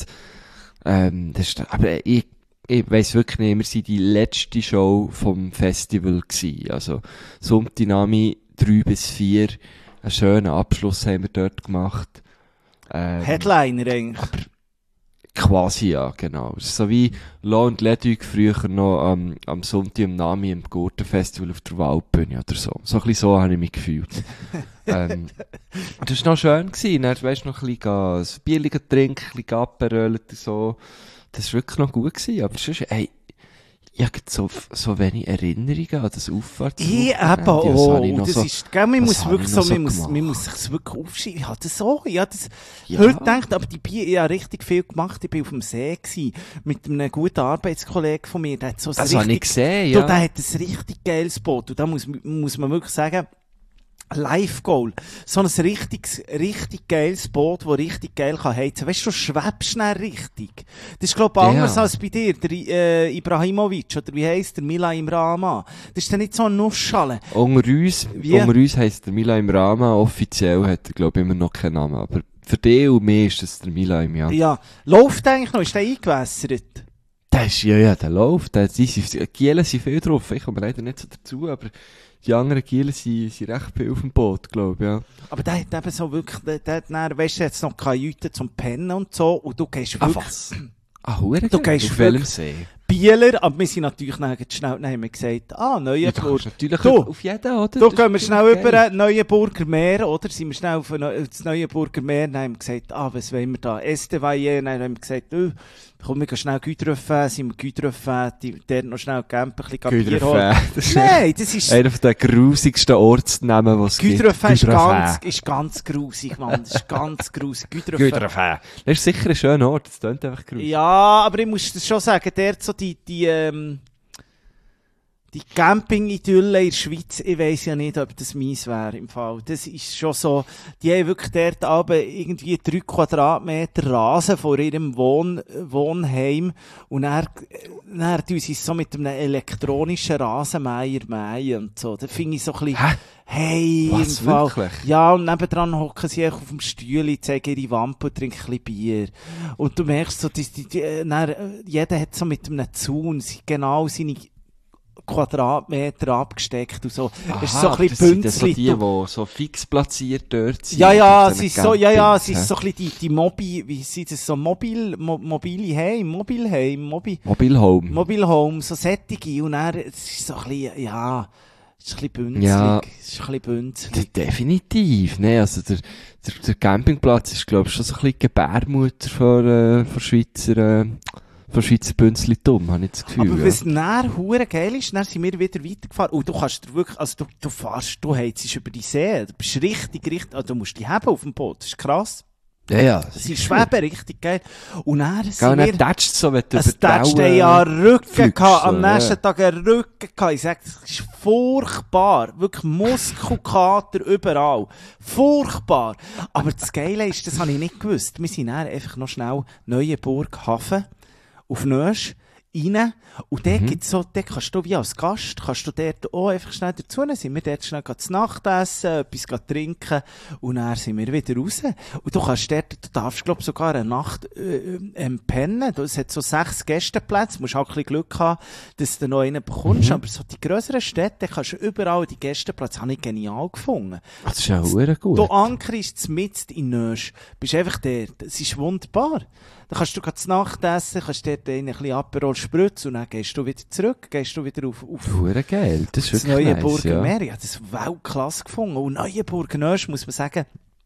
Ähm, das ist, aber ich, ich weiss wirklich nicht, wir sind die letzte Show vom Festival gewesen. Also, Sonntagnami drei bis vier. Einen schönen Abschluss haben wir dort gemacht. Ähm, Headliner eigentlich. Quasi, ja, genau. Es ist so wie La und Leduc früher noch am, am Sonntag im Nami im Gurtenfestival auf der Waldbühne oder so. So ein bisschen so habe ich mich gefühlt. ähm, das war noch schön gewesen. Dann, weisst du, noch ein bisschen ein Bier trinken, ein bisschen Aperol und so. Das war wirklich noch gut gewesen. Aber sonst, ey, ich habe so, so wenig Erinnerungen an das Auffahrtswochenende. Ich eben auch. Ja, Das so, ist, gell, man muss habe wirklich ich so, noch so man muss, gemacht? man muss sich's wirklich aufschreiben. Ich habe das auch, ich habe das Ja. heute gedacht, aber die Bier, ich habe richtig viel gemacht. Ich bin auf dem See gewesen, mit einem guten Arbeitskollegen von mir, der hat so ein Das habe ich richtig, gesehen, du, ja. der hat ein richtig geiles Boot. Und da muss, muss man wirklich sagen, Live Goal. So ein richtig, richtig geiles Boot, das richtig geil kann heizen. Weißt du, du schwebst schnell richtig. Das ist, glaube ich, Ja. anders als bei dir, der äh, Ibrahimovic, oder wie heisst der, Mila Imrama. Das ist dann nicht so eine Nussschale. Unter uns, Wie? unter uns heisst der Mila im Rama, offiziell hat er, glaube ich, immer noch keinen Namen, aber für dich und mich ist das der Mila im Jahr. Ja. Läuft eigentlich noch? Ist der eingewässert? Der ist, ja, ja, der läuft, der, die, die Gielen sind viel drauf, ich komme leider nicht so dazu, aber die anderen Gielen sind, sind recht viel auf dem Boot, glaube ich, ja. Aber der hat eben so wirklich, der, der hat dann, weißt du, jetzt noch Kajüten zum Pennen und so, und du gehst Ah, wirklich, was? Ah, hure Du geil. gehst Auf welchem wirklich- See? Bieler, aber wir sind natürlich dann schnell, dann haben wir gesagt, ah, Ja, du Neuenburg. kannst natürlich Du. auf jeden, oder? Da Das gehen wir ist schnell natürlich über geil. ein Neuenburger Meer, oder? Sind wir schnell auf ein Neu- das Neuenburger Meer, dann haben wir gesagt, ah, was wollen wir da? Estevaille, dann haben wir gesagt, oh, komm, wir gehen schnell Güteröfen, sind wir Güteröfen, die, dort noch schnell campen, ein bisschen Bier holen. Güteröfen. Das ist Nein, das ist, einer der grusigsten Ortsnamen, die es gibt. Güteröfen ist Güteröfen. ganz, ist ganz grusig, Mann, das ist ganz grusig. Güteröfen. Güteröfen. Das ist sicher ein schöner Ort, das klingt einfach grusig. Ja, aber ich muss das schon sagen, dort so die, die, ähm, die Camping-Idylle in der Schweiz, ich weiss ja nicht, ob das mies wäre im Fall. Das ist schon so, die haben wirklich dort aber irgendwie drei Quadratmeter Rasen vor ihrem Wohn Wohnheim und dann, dann tun sie es so mit einem elektronischen Rasenmäher mähen und so. Da finde ich so ein bisschen, Hä? hey, Was, im Fall. wirklich? Ja, und nebendran hocken sie echt auf dem Stühle, zeigen ihre Wampe und trinken ein bisschen Bier. Und du merkst so, die, die, die, äh, dann, äh, jeder hat so mit einem Zaun sie- genau seine Quadratmeter abgesteckt und so. Aha, Es ist so ein das bisschen sind dann so Bünzli. die, die so fix platziert dort sind. Ja, ja, auf es diesen ist so, ja, ja, es Campings, ist so ein bisschen die, die Mobi, wie sind das so, Mobil, Mo, mobile Heim, Mobilheim, Mobi, hä? Mobile Home. Mobile Home, so sättige, und dann, es ist so ein bisschen, ja, es ist ein bisschen bünzlig, Ja. es ist ein bisschen bünzlig. De- Definitiv, ne, also der, der, der Campingplatz ist, glaube ich, schon so ein bisschen die Gebärmutter von, äh, von Schweizer, äh, von Schweizer Bünzlitum, habe ich das Gefühl. Aber ja. was dann hure geil ist, dann sind wir wieder weitergefahren. Und du kannst dir wirklich, also du, du fährst, du heizst über die See. Du bist richtig, richtig, also du musst die haben auf dem Boot. Das ist krass. Ja, ja. Das ist schweben, richtig geil. Und dann Gell, sind und wir, dann tätscht so, wenn du es über die tätscht Wellen- ja Rücken fliegst, gehabt, so, am nächsten ja. Tag einen Rücken gehabt. Ich sag, das ist furchtbar. Wirklich Muskelkater überall. Furchtbar. Aber das Geile ist, das habe ich nicht gewusst. Wir sind dann einfach noch schnell Neuenburg Hafen auf Nösch rein. Und dort Mhm. gibt's so, dort kannst du wie als Gast, kannst du dort auch einfach schnell dazu, dann sind wir dort schnell zu Nacht essen, etwas gehen trinken, und dann sind wir wieder raus. Und du kannst dort, du darfst, glaub sogar eine Nacht, äh, ähm, pennen. Du- Es hat so sechs Gästeplätze, du musst auch ein bisschen Glück haben, dass du noch einen bekommst, Mhm. aber so die grösseren Städte, kannst du überall die Gästeplätze, habe ich genial gefunden. Das ist ja hure gut. Du ankerst mitten in Nösch, bist einfach dort. Es ist wunderbar. Dann kannst du gerade zu Nacht essen, kannst dort ein bisschen Aperol spritzen und dann gehst du wieder zurück, gehst du wieder auf, auf Hure geil, das ist das wirklich nice, Neuenburger ja. Meer. Ich habe das Weltklasse gefunden. Und Neuenburger Nösch, muss man sagen,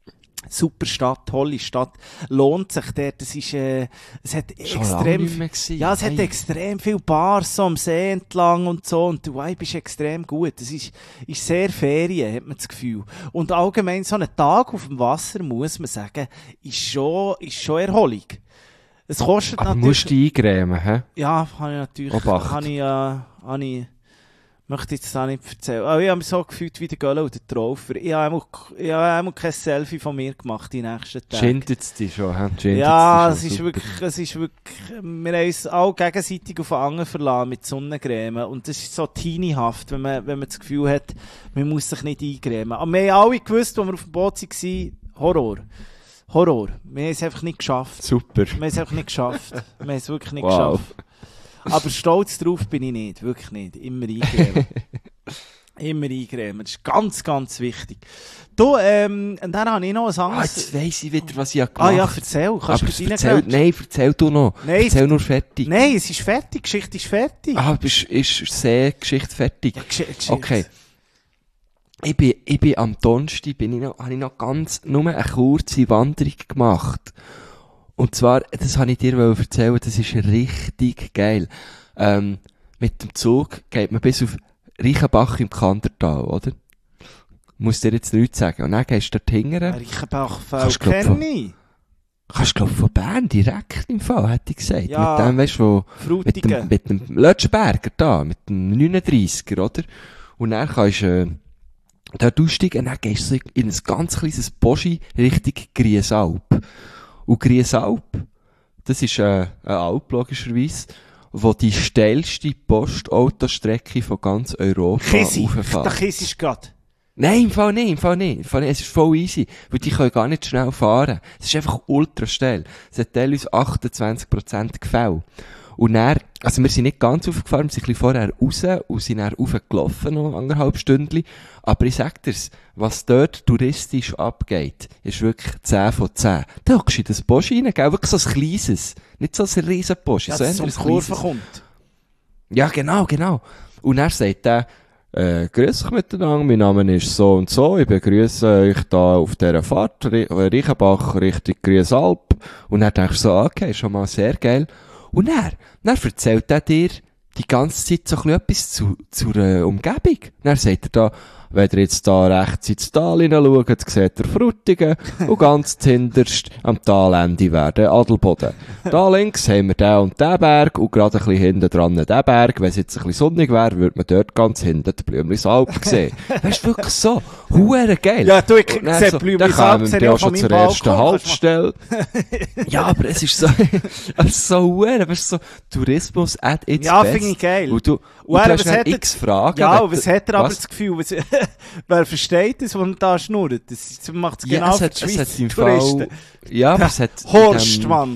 super Stadt, tolle Stadt, lohnt sich dort. Es ist, äh, es hat Schon lange extrem, nicht mehr gewesen. ja, es hat Hey. extrem viele Bars so am See entlang und so, und der Vibe ist extrem gut. Es ist, ist sehr Ferien, hat man das Gefühl. Und allgemein so ein Tag auf dem Wasser, muss man sagen, ist schon, ist schon Erholung. Es kostet Aber natürlich... musst du dich eingrämen, hä? Ja, habe ich natürlich, Obacht. habe ich, äh, habe ich, möchte ich jetzt auch nicht erzählen. Aber ich habe mich so gefühlt wie der Gölle oder der Traufer. Ich habe einmal, ich habe einmal kein Selfie von mir gemacht die nächsten Tage. Schindet es dich schon, hä? Schindet Ja, es es dich ist schon, wirklich, es ist wirklich, wir haben uns alle gegenseitig auf den Anger verlassen mit Sonnencreme. Und das ist so teenyhaft, wenn man, wenn man das Gefühl hat, man muss sich nicht eingremen. Aber wir haben alle gewusst, als wir auf dem Boot waren, Horror. Horror. Wir haben es einfach nicht geschafft. Super. Wir haben es einfach nicht geschafft. Wir haben es wirklich nicht Wow. geschafft. Aber stolz drauf bin ich nicht. Wirklich nicht. Immer eingeben. Immer eingremen, das ist ganz, ganz wichtig. Du, ähm, und dann habe ich noch ein Ah, anderes... jetzt weiss ich wieder, was ich gemacht Ah habe. ja, erzähl, kannst Aber du erzähl, nein, erzähl du noch. Nein, erzähl nur fertig. Nein, es ist fertig, die Geschichte ist fertig. Ah, ist, ist sehr Geschichte fertig. Ja, Gesch Gesch Okay. Ich bin, ich bin am Donnerstag, bin ich noch, habe ich noch ganz, nur eine kurze Wanderung gemacht. Und zwar, das habe ich dir erzählen, das ist richtig geil. Ähm, mit dem Zug geht man bis auf Reichenbach im Kandertal, oder? Muss dir jetzt nichts sagen. Und dann gehst du dort hingern. Reichenbachfeld kenne ich. Kannst du, glaub, von Bern direkt im Fall, hätte ich gesagt. Ja, mit dem, weißt du, mit Frutigen. dem, mit dem Lötschenberger da, mit dem neununddreissiger, oder? Und dann kannst du, äh, dort aussteigen, und dann gehst du in ein ganz kleines Boschi Richtung Griesalp. Und Griesalp, das ist, äh, eine Alp, logischerweise, wo die steilste Postautostrecke von ganz Europa Kisi, rauffährt. der Kisi ist gerade. Nein, im Fall nicht, im Fall nicht, im Fall nicht. Es ist voll easy, weil die können gar nicht schnell fahren. Es ist einfach ultra steil. Es hat teilweise achtundzwanzig Prozent Gefälle. Und dann, also wir sind nicht ganz aufgefahren, wir sind ein bisschen vorher raus und sind dann raufgelaufen, noch anderthalb Stündchen. Aber ich sag dir's, was dort touristisch abgeht, ist wirklich zehn von zehn. Da hockst du in das Bosch rein, gell? Wirklich so ein kleines. Nicht so ein riesen Bosch, Ja, so dass es eher um ein die Kurve kleines. kommt. Ja, genau, genau. Und er sagt er, äh, grüß euch miteinander, mein Name ist so und so, ich begrüße euch da auf dieser Fahrt, Reichenbach Richtung Griesalp. Und dann denkst du so, okay, schon mal sehr geil. Und dann, dann erzählt er dir die ganze Zeit so ein bisschen etwas zu, zur äh, Umgebung. Dann sagt er da, wenn ihr jetzt da rechts ins Tal hineinschaut, seht ihr Frutigen und ganz zuhinterst am Talende wäre der Adelboden. Da links haben wir den und den Berg und gerade ein bisschen hinten dran den Berg. Wenn es jetzt ein bisschen sonnig wäre, würde man dort ganz hinten den Blümlisalp sehen. Weißt du, wirklich so. Huere geil. Ja, du, ich Und dann sehe so, Blümlisalp, dann sehe kämen wir ich auch auch schon von zur meinem ersten Balkon. Haltestelle. Ja, aber es ist so, es ist so huere, weißt du, so Tourismus at its Ja, best. finde ich geil. Und du, und Und du er, hast was dann hat er- x Fragen. Ja, wenn und was du- hat er aber was? das Gefühl? Was, wer versteht das, was er da schnurrt? Das macht es Ja, genau es für hat, die es hat Schweizer im Touristen. Fall, ja, aber es hat, in Horst, dem- Mann.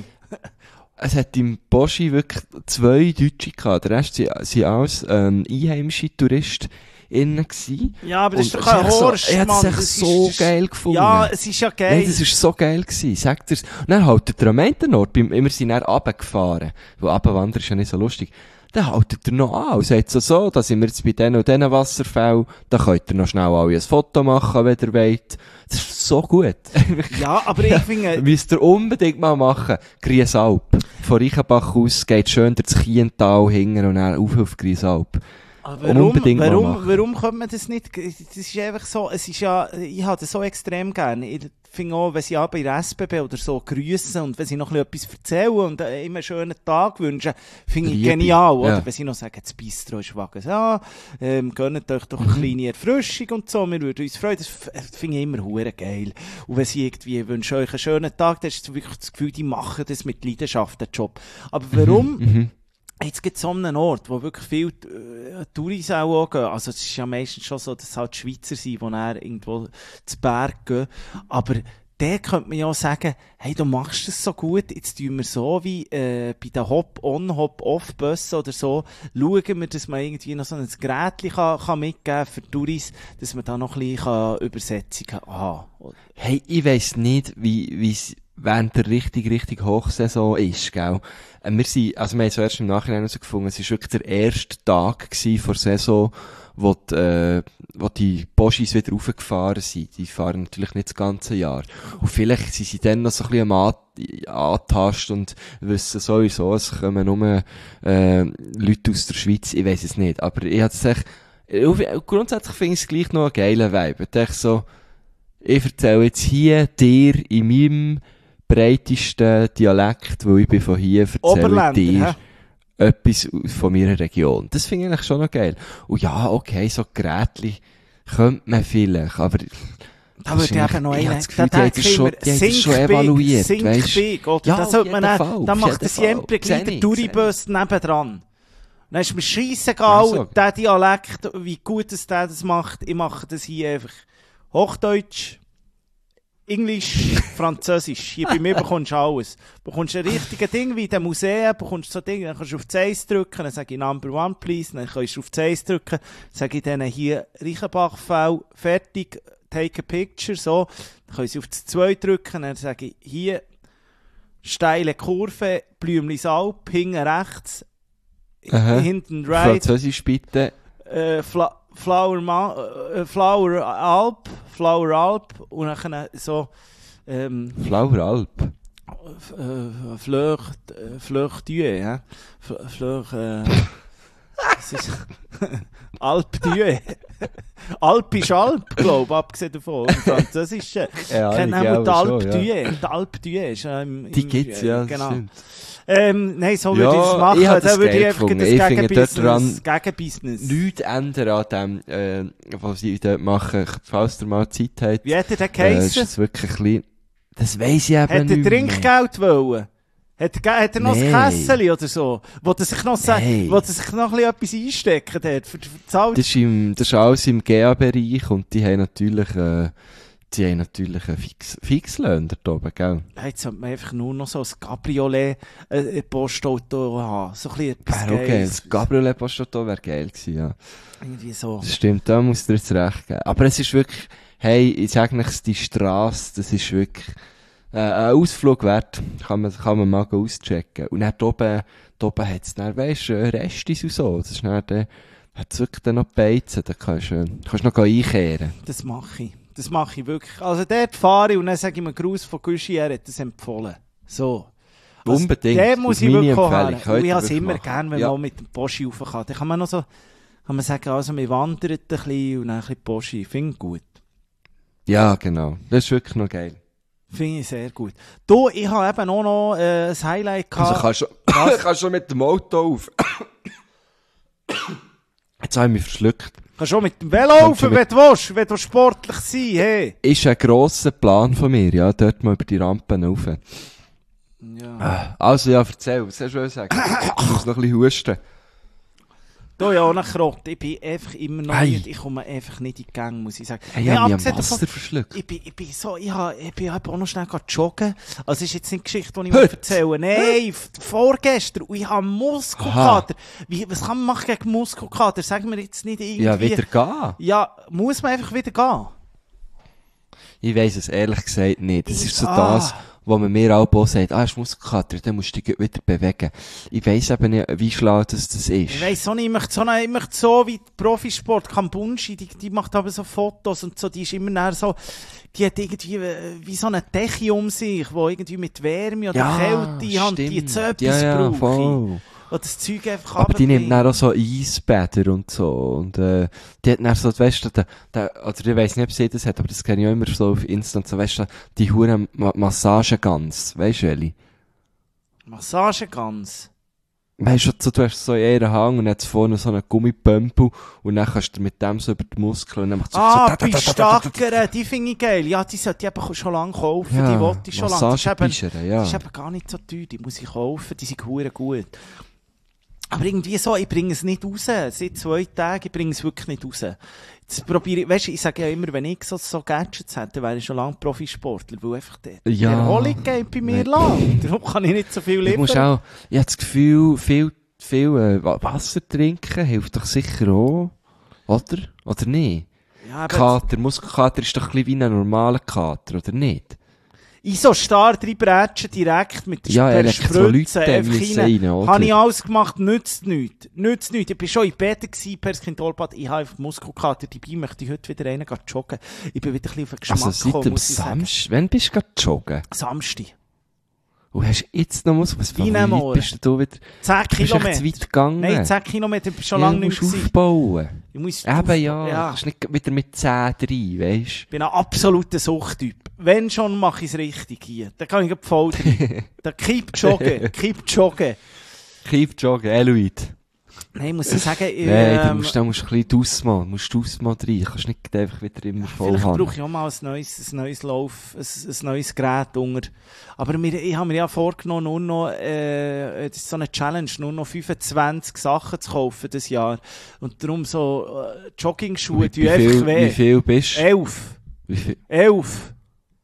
es hat im Boschi wirklich zwei Deutsche gehabt. Der Rest sind, sind alles, ähm, einheimische Touristen innen gewesen. Ja, aber das ist Und doch ein es ist echt Horst, so, ich hätte Mann. es echt Das so ist, geil gefunden. Ja, es ist ja geil. Nein, das ist so geil gewesen, sagt er's. Und dann haltet er am einen Ort, beim, wir sind dann runtergefahren, weil runterwandern ist ja nicht so lustig. Dann haltet er noch an und sagt so, so, da sind wir jetzt bei diesen und diesen Wasserfällen, da könnt ihr noch schnell alle ein Foto machen, wenn ihr wollt. Das ist so gut. Ja, aber ich finde... Müsst ihr unbedingt mal machen. Griesalp. Von Reichenbach aus geht schön durch das Chiental hinten und dann auf auf Griesalp. Aber warum, unbedingt mal warum, machen. warum könnte man das nicht? Das ist einfach so, es ist ja, ich habe das so extrem gerne. Ich finde auch, wenn sie aber in der S B B oder so grüßen und wenn sie noch ein bisschen etwas erzählen und äh, immer einen schönen Tag wünschen, finde ich Liebe. genial, oder? Ja. Wenn sie noch sagen, das Bistro ist wagen, ja, ähm, gönnt euch doch Mhm. eine kleine Erfrischung und so, wir würden uns freuen, das f- das finde ich immer hure geil. Und wenn sie irgendwie wünschen euch einen schönen Tag, dann ist wirklich das Gefühl, die machen das mit Leidenschaft, den Job. Aber warum? Mhm. Jetzt gibt es so einen Ort, wo wirklich viele äh, Touris auch gehen. Also es ist ja meistens schon so, dass es halt Schweizer sind, die dann irgendwo zu Berg gehen. Aber der könnte man ja auch sagen, hey, du machst das so gut, jetzt tun wir so wie äh, bei den Hop-on, Hop-off-Bussen oder so, schauen wir, dass man irgendwie noch so ein Gerätchen kann, kann mitgeben für Touris, dass man da noch ein bisschen kann Übersetzungen haben kann. Hey, ich weiss nicht, wie, wie's während der richtig, richtig Hochsaison ist, gell? Äh, Wir sind, also wir haben es erst im Nachhinein herausgefunden, es war wirklich der erste Tag gewesen vor der Saison, wo die, äh, wo die Boschis wieder raufgefahren sind. Die fahren natürlich nicht das ganze Jahr. Und vielleicht sind sie dann noch so ein bisschen am An- antasten und wissen sowieso, es kommen nur, äh, Leute aus der Schweiz, ich weiss es nicht. Aber ich hatte es echt, äh, grundsätzlich finde ich es gleich noch einen geilen Vibe. Ich dachte so, ich erzähle jetzt hier dir in meinem breitesten Dialekt, weil ich bin von hier, erzähle ich Oberländer, dir hä? etwas von meiner Region. Das finde ich eigentlich schon noch geil. Und ja, okay, so Gerätchen könnte man vielleicht, aber Da das würde ist ich eigentlich- eben noch ich einen, habe das Gefühl, da die denke haben ich schon- immer, die haben das schon Think evaluiert, big, weisst? think big, oder? Ja, Da auf sollte man jeden dann, Fall, da auf macht jeden das Fall. Jempel gleich Sehe der ich, Touribus nebendran. Dann ist mir scheissegal, Also. der Dialekt, wie gut es der das macht. Ich mache das hier einfach Hochdeutsch. Englisch, Französisch. Hier bei mir bekommst du alles. Du bekommst ein richtiges Ding wie in den Museen, bekommst so Dinge, dann kannst du auf das Eins drücken, dann sage ich Number One please, dann kannst du auf das Eins drücken, dann sage ich denen hier Reichenbach-Fell, fertig, take a picture, so. Dann können sie auf das Zwei drücken, dann sage ich hier steile Kurve, Blümlisalp, hinten rechts, Aha. hinten right, Französisch bitte. äh, Fla Flower, Ma äh, Flower Alp, Flower Alp und dann so ähm, Flower Alp. äh, Fleur, äh, Fleur Dieu, ja? F- Fleur, äh, es ist Alp Dieu. Alp ist Alp, glaube ich, abgesehen davon. Im Französischen. Ja, Kennen ich wir die glaube Alp schon, ja. Dieu. Die Alp Dieu ist äh, im, im, Die gibt's, ja, das genau. stimmt. Ähm, nein, so Ja, würde ich es machen. ich hab das Da würde ich geil einfach gefunden. das Ich finde Gegenbusiness, dort Gegenbusiness. Nichts ändern an dem, äh, was sie dort machen, falls ihr mal Zeit habt. Wie hat er den Äh, geheissen? ist das wirklich ein bisschen... Das weiss ich eben Hat er nicht mehr. Trinkgeld wollen? Hat er, ge- hat er noch Nee. ein Kässeli oder so? Wo er sich noch, sa- Nee. wo er sich noch ein bisschen etwas einstecken hat? Für, für die Zahl- Das ist, im, das ist alles im G A-Bereich und die haben natürlich, äh, die haben natürlich einen Fix, Fixlöhn dort oben, gell? Ja, jetzt sollte man einfach nur noch so ein Cabriolet, äh, ein Postauto haben. So ein bisschen etwas Wäre okay, Geiles. das Gabriel Postauto wäre geil gewesen, ja. Irgendwie so. Das stimmt, da muss dir jetzt recht geben. Aber es ist wirklich, hey, ich sag nicht, die Strasse, das ist wirklich, äh, ein Ausflug wert. Kann man, kann man mal auschecken. Und dann da oben, da oben hat's dann, weisst du, Restis und so. Das ist dann, dann hat's wirklich dann noch Beizen. Da kannst du, kannst du noch einkehren. Das mache ich. Das mache ich wirklich. Also dort fahre ich und dann sage ich mir Gruß von Güschi, er hat das empfohlen. So. Also, Unbedingt. Der Das muss ist ich meine wirklich Empfehlung. haben. Und Heute ich habe es wirklich immer machen. gern, wenn Ja. man mit dem Poschi rauf kann. Dann kann man noch so, kann man sagen, also wir wandern ein bisschen und dann ein bisschen Poschi. Finde ich gut. Ja, genau. Das ist wirklich noch geil. Finde ich sehr gut. Du, ich habe eben auch noch äh, ein Highlight gehabt. Also kannst du, kannst du mit dem Auto auf. Jetzt habe ich mich verschluckt. Kannst du auch mit dem Velo Kannst du rauf, mit- wenn du willst, wenn du sportlich sein hey. Ist ein grosser Plan von mir, ja, dort mal über die Rampen rauf. Ja. Also ja, erzähl, was sollst du sagen? Ich muss noch ein bisschen husten. Du, ja, nach Krott. Ich bin einfach immer noch Hey. nicht, ich komme einfach nicht in die Gänge, muss ich sagen. Hey, ich Hey, habe mich abgesehen am davon- Wasser verschluckt. Ich bin, ich bin so, ich, hab, ich bin eben auch noch schnell gegangen joggen. Also, es ist jetzt nicht die Geschichte, die ich Heute? mir erzähle. Nein, f- vorgestern. Und ich habe Muskelkater. Wie, was kann man machen gegen Muskelkater? Sagen wir jetzt nicht irgendwie. Ja, wieder gehen. Ja, muss man einfach wieder gehen? Ich weiss es ehrlich gesagt nicht. Das ist so Ah. das, wo man mir auch sagt, ah, hast Muskelkater, dann musst du dich wieder bewegen. Ich weiss eben nicht, wie schlau das, das ist. Ich weiss auch nicht, ich möchte so, eine- ich möchte so wie Profisport, Kambunchi, die, die macht aber so Fotos und so, die ist immer näher so, die hat irgendwie äh, wie so eine Decke um sich, wo irgendwie mit Wärme oder Ja, Kälte haben, die jetzt so stimmt. etwas Ja, ja, brauche. voll. Wo das Zeug einfach Aber die nimmt runterbringt. dann auch so Eisbäder und so. Und, äh, die hat dann so, weißt du, der, der, oder ich weiss nicht, ob sie das hat, aber das kenne ich auch immer so auf Insta und so, weißt du, die hure Ma Massagegans. Weißt du, Eli? Massagegans. Weißt du, so, du hast so in ihren Hang und jetzt vorne so einen Gummipömpel und dann kannst du mit dem so über die Muskeln und dann macht so Ah, so, Pistackere, die finde ich geil. Ja, die sollte ich eben schon lange kaufen, die wollte ich schon lange. Die ist eben- Massagepischere, ja. Die ist eben gar nicht so teuer, die muss ich kaufen, die sind hure gut. Aber irgendwie so, ich bringe es nicht raus. Seit zwei Tagen, ich bringe es wirklich nicht raus. Jetzt probiere ich, weißt du, ich sage ja immer, wenn ich so, so Gadgets hätte, wäre ich schon lange Profisportler, weil einfach die, die Ja. Erholung geht bei mir Nee. lang. Darum kann ich nicht so viel Du liefern. musst auch, ich habe das Gefühl, viel, viel äh, Wa- Wasser trinken hilft doch sicher auch. Oder? Oder nicht? Ja, aber Kater, Muskelkater ist doch ein bisschen wie ein normaler Kater, oder nicht? ich so starr reinbrätschen, direkt mit der Ja, per Elektrolyte Spritze einfach müssen rein. rein, oder? Habe ich alles gemacht, nützt nichts. Nützt nichts. Ich bin schon in Bett gewesen, per Skindolbad. Ich habe einfach Muskelkater dabei, möchte ich heute wieder rein gehen joggen. Ich bin wieder ein bisschen auf den Geschmack Also seit gekommen, dem muss ich sagen. Samstag, wann bist du gerade joggen? Samstag. Und hast jetzt noch Muskeln? Was, Wie wie nehmen weit wir? bist du wieder? zehn Du bist echt zu Kilometer. weit gegangen. Nein, zehn Kilometer. Ich bin schon ja, lange du nicht musst mehr gewesen. aufbauen. Ich muss Eben auf- ja, ja. du kannst nicht wieder mit zehn rein, weisst Ich bin ein absoluter Suchttyp. Wenn schon, mache ich es richtig hier. Da kann ich gleich voll drin. Da keep joggen, keep joggen. du? Keep joggen, Eloid. Nein, ich muss ich sagen, Nein, du ähm, musst, da musst du ein bisschen Ausmal, du musst Ausmal rein. Du kannst nicht einfach wieder immer voll vielleicht haben. brauche ich auch mal ein neues, ein neues Lauf, ein, ein neues Gerät unter. Aber mir, ich habe mir ja vorgenommen, nur noch, äh, das ist so eine Challenge, nur noch fünfundzwanzig Sachen zu kaufen das Jahr. Und darum so, äh, Jogging-Schuhe, Wie, die wie, einfach viel, weh. wie viel bist du? Elf. Wie viel? Elf.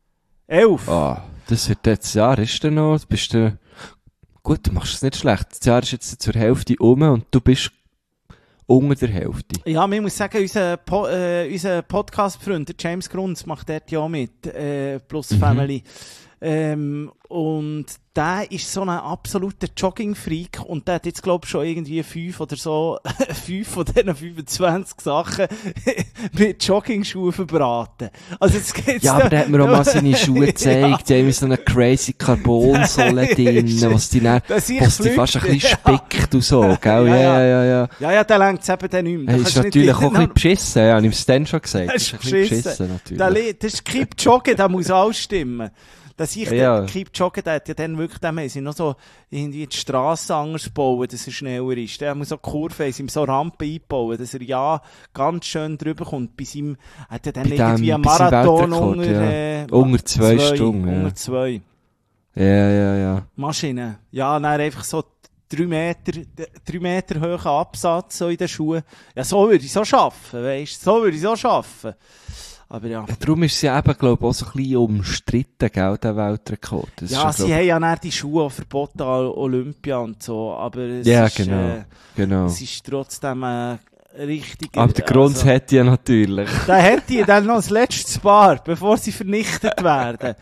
Elf. Ah, das wird jetzt, das Jahr ist dann noch, bist du, gut, du machst es nicht schlecht. Das Jahr ist jetzt zur Hälfte um und du bist unter der Hälfte. Ja, man muss sagen, unser, po äh, unser Podcast-Freund, der James Grunz, macht dort ja mit, äh, plus Mhm. Family. Ähm, und der ist so ein absoluter Jogging-Freak und der hat jetzt, glaube ich, schon irgendwie fünf oder so, fünf von diesen fünfundzwanzig Sachen mit Jogging-Schuhen verbraten. Also jetzt geht's Ja, aber da hat mir auch mal seine Schuhe gezeigt, die haben mit so einer crazy Carbon-Sohle drin, was die dann, Das ich was die fast ein bisschen ja. spickt und so, gell? Ja, Ja, ja. ja, ja, ja. Ja, ja, der längt es eben dann nicht mehr. Da Das ist kannst du nicht natürlich auch ein wieder- bisschen beschissen, ja, ich habe es dann schon gesagt. Das Das ist ist ein bisschen beschissen. beschissen, Der natürlich. Le- das ist Kipchoge, der muss auch stimmen. Dass ich Ja. den Kipchoge, der hat ja dann wirklich, dem haben sie noch so irgendwie die Strasse anders bauen, dass er schneller ist. Der muss so Kurven, haben sie ihm so Rampen einbauen, dass er ja ganz schön drüber kommt. Bei seinem, hat er dann Bei irgendwie dem- einen bei seinem Marathon Weltrekord, unter, ja. äh, Unter zwei Stunden, ja. Unter zwei. Ja, ja, ja. Maschinen. Ja, dann einfach so drei Meter, drei Meter hohen Absatz so in den Schuhen. Ja, so würde ich so schaffen, weisst, so würde ich so schaffen. Aber ja. Ja, darum ist sie eben, glaube ich, auch so ein bisschen umstritten, gell, der Weltrekord. Das Ja, ist sie glaub- haben ja dann die Schuhe auch verboten an Olympia und so, aber es, Ja, ist, genau, äh, genau. es ist trotzdem äh, richtig... Aber der Grund also, hat ja natürlich. da hätte ich dann noch das letzte Paar, bevor sie vernichtet werden.